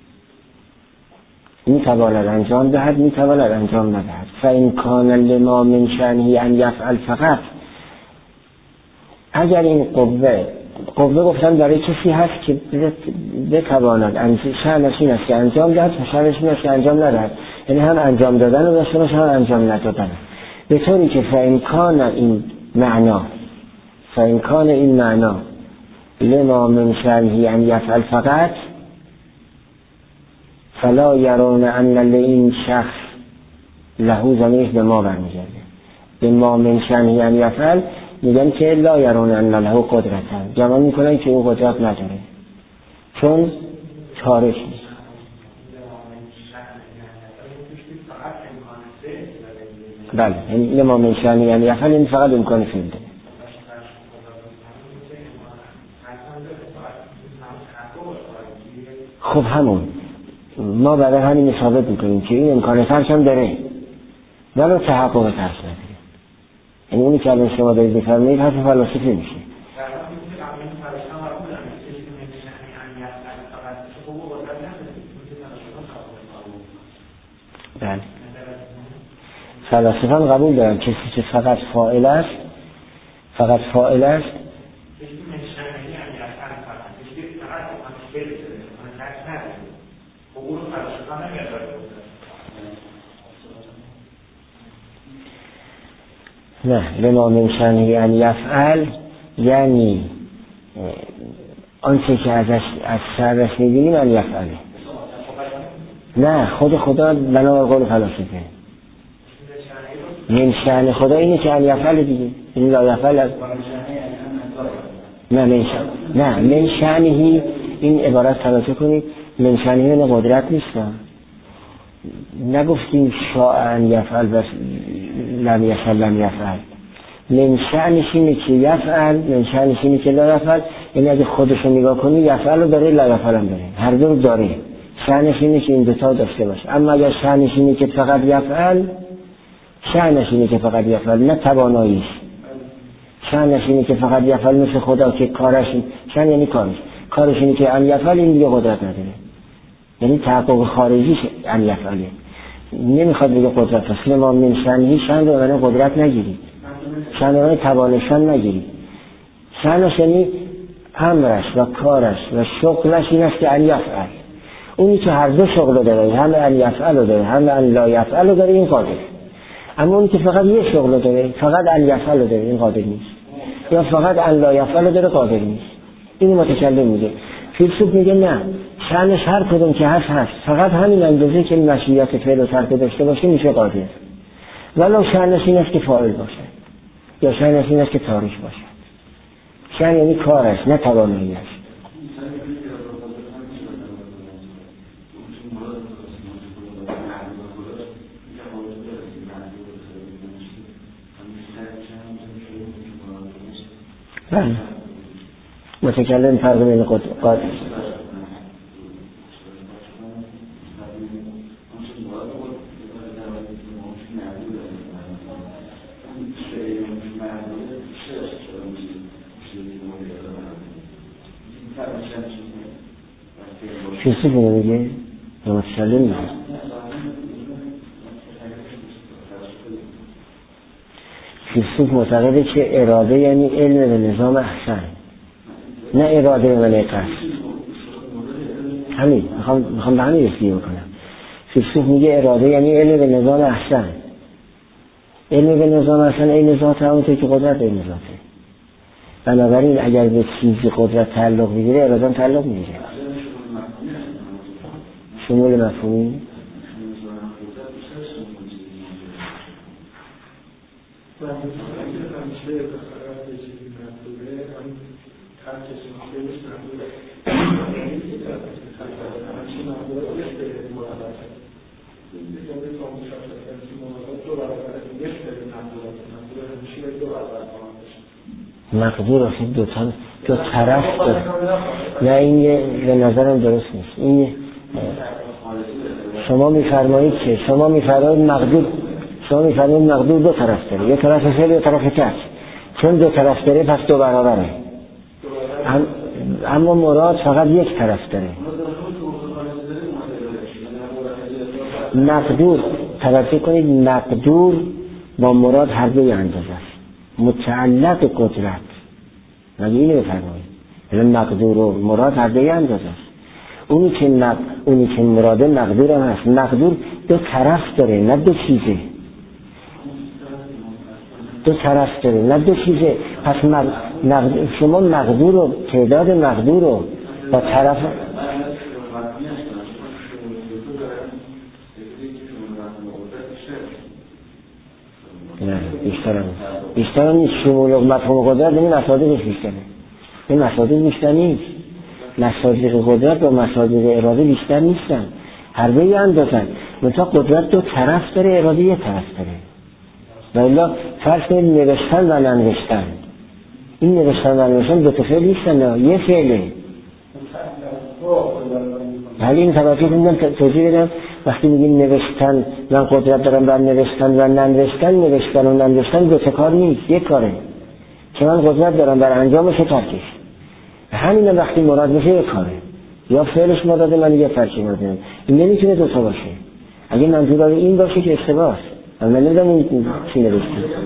می تواند انجام دهد می تواند انجام ندهد. فإن کان لما من شأنه ان یفعل فقط، اگر این قوه قوه گفتم برای کسی هست که بتواند شأنش این است که انجام دهد و شأنش این است که انجام ندهد، یعنی هم انجام دادن رو داشته باشه هم انجام ندادن، به طوری که فإن کان این معنا فإن کان این معنا لما من شأنه ان یفعل فقط فلا یرون ان لئن شخص له زمیش به ما برمیگرده، به ما من شأنه ان یفعل میگن که لا یرون ان له قدرت، جمع میکنن که او قدرت نداره چون چارش نیست. بله این لما من شأنه ان یفعل این فقط امکان فعل داره. خب همون ما برای همین ثابت میکنیم که این امکان ترک هم داره ولی تحقق ترک نداره. یعنی اونی که الان شما دارید بفرمایید حرف فلسفی میشه. بله فلسفه هم قبول دارن کسی که فقط فاعل است فقط فاعل است نه لما من شأنه ان یفعل یعنی آنچه که ازش از شرش میبینیم ان یفعله، نه خود خدا بنابر قول فلاسفه من شأن خدا اینه که ان یفعل دیگه، این لا یفعل نه من شأن نه من شأنه این عبارت توجه کنید من شأنه نه قدرت نیست، نگفتیم شاء ان یفعل بس لم یفعل لم یفعل، من شأنش اینه که یفعل من شأنش اینه که لا یفعل، یعنی اگه خودشو نگاه کنی یفعل رو داره لا یفعل هم داره، هر دو رو داره، شأنش اینه که این دوتا داشته باشه. اما اگر شأنش اینه که فقط یفعل شأنش اینه که فقط یفعل نه تواناییش، شأنش اینه که فقط یفعل مثل خدا که کارش شأن یعنی کارش کارش اینه که ان یفعل این دیگه قدرت نداره، یعنی تحقق خارجیش ان یفعله، نمیخواد بگه قدرت است. ما من شأنه شأن رو برای قدرت نگیرید، شأن رو توانشان نگیرید، شأنش یعنی امرش و کارش و شغلش این است که ان یفعل، اونی که هر دو شغل داره هم ان یفعل رو داره هم ان لا یفعل رو داره این قادر، اما اونی که فقط یه شغل داره فقط ان یفعل رو داره این قادر نیست، یا فقط ان لا یفعل رو داره قادر نیست. این متکلم میگه. فیلسوف میگه نه شأنش هر کدوم که هست هست، فقط همین اندازه که مشیت فعل و ترک داشته باشه میشه قادر، ولو شأنش این است که فاعل باشه یا شأنش این است که تاریخ باشه. شأن یعنی کارش نه توانایی است. بله متکلم فرق بین قادر فیلسوف نمیگه یا متکلم میگه. فیلسوف معتقده که اراده یعنی علم به نظام احسن، نه اراده و نه قصد. همین میخوام میخوام به همین رسیدگی بکنم. فیلسوف میگه اراده یعنی علم به نظام احسن. علم به نظام احسن این ذات همونطور که قدرت این ذاته. بنابراین اگر به چیزی قدرت تعلق میگیره اراده هم تعلق میگیره. شمول مفهومی مقدور آخه دو تا دو طرف داره. نه این به نظرم درست نیست. این شما میفرمایید که شما میفرمایید مقدور شما میفرمایید مقدور دو طرف داره، یه طرف فعل یه طرف کسب. چون دو طرف داره پس دو برابره. ام اما مراد فقط یک طرف داره. مقدور توجه کنید مقدور با مراد هر دوی اندازه است. متعلق قدرت مگه اینو بفرمایید. یعنی مقدور و مراد هر دوی اندازه است. اونی که مق... اونی که مراده مقدور هم هست. مقدور دو طرف داره نه دو چیزه. دو طرف داره نه دو چیزه. پس مق... مقدور... شما مقدور و تعداد مقدور رو با طرف نه بیشتر هم بیشتر هم نیست. شمول و مفهوم قدرت این مصادیقش بیشتره. این مصادیق بیشتر نیست. مصادیق قدرت با مصادیق اراده بیشتر نیستن. هر دوی اندازن. مثلا قدرت دو طرف داره اراده یه طرف داره. والا فرض کنید نوشتن و ننوشتن. این نوشتن و ننوشتن دو تا فعل نیستن، یه فعله. ولی این توجه کنید توضیح بدم. وقتی میگیم نوشتن من قدرت دارم بر نوشتن و ننوشتن، نوشتن و ننوشتن دو تا کار نیست، یک کاره که من قدرت دارم بر انجامش و ترکش. همین وقتی مراد میشه یک کاره، یا فعلش مراده من یا ترکش مراده. این نمیتونه دو تا باشه. اگه منظور این باشه که اشتباهه. من نمیدونم این چی نوشته.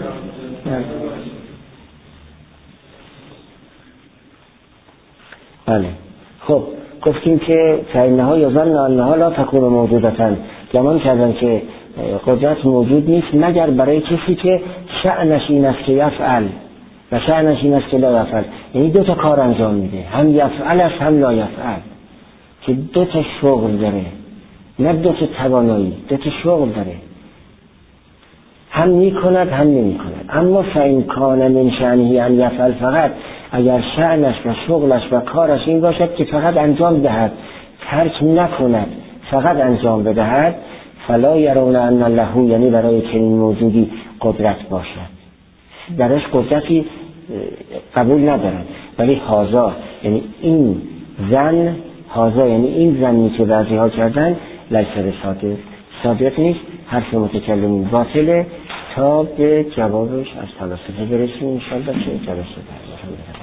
بله خب گفتیم که فإنها یظن انها لا تكون موجودة. گمان کردن که قدرت موجود نیست مگر برای کسی که شأنش این است که یفعل و شأنش این است که لا یفعل. یعنی دو تا کار انجام میده، هم یفعل است هم لا یفعل، که دو تا شغل داره، نه دو تا توانایی، دو تا شغل داره، هم میکند هم نمیکند. اما فإن کان من شأنه ان یفعل، فقط اگر شأنش و شغلش و کارش این باشد که فقط انجام دهد، ترک نکند، فقط انجام بدهد، فلا یرون ان له، یعنی برای چنین موجودی قدرت باشد، درش قدرتی قبول ندارد. ولی هازا یعنی این زن، هازا یعنی این زنی که بعضی ها کردن، لیس صادق، صادق نیست، حرف متکلمین باطله. تا به جوابش از فلاسفه برسیم انشاءالله که جلسه بعد.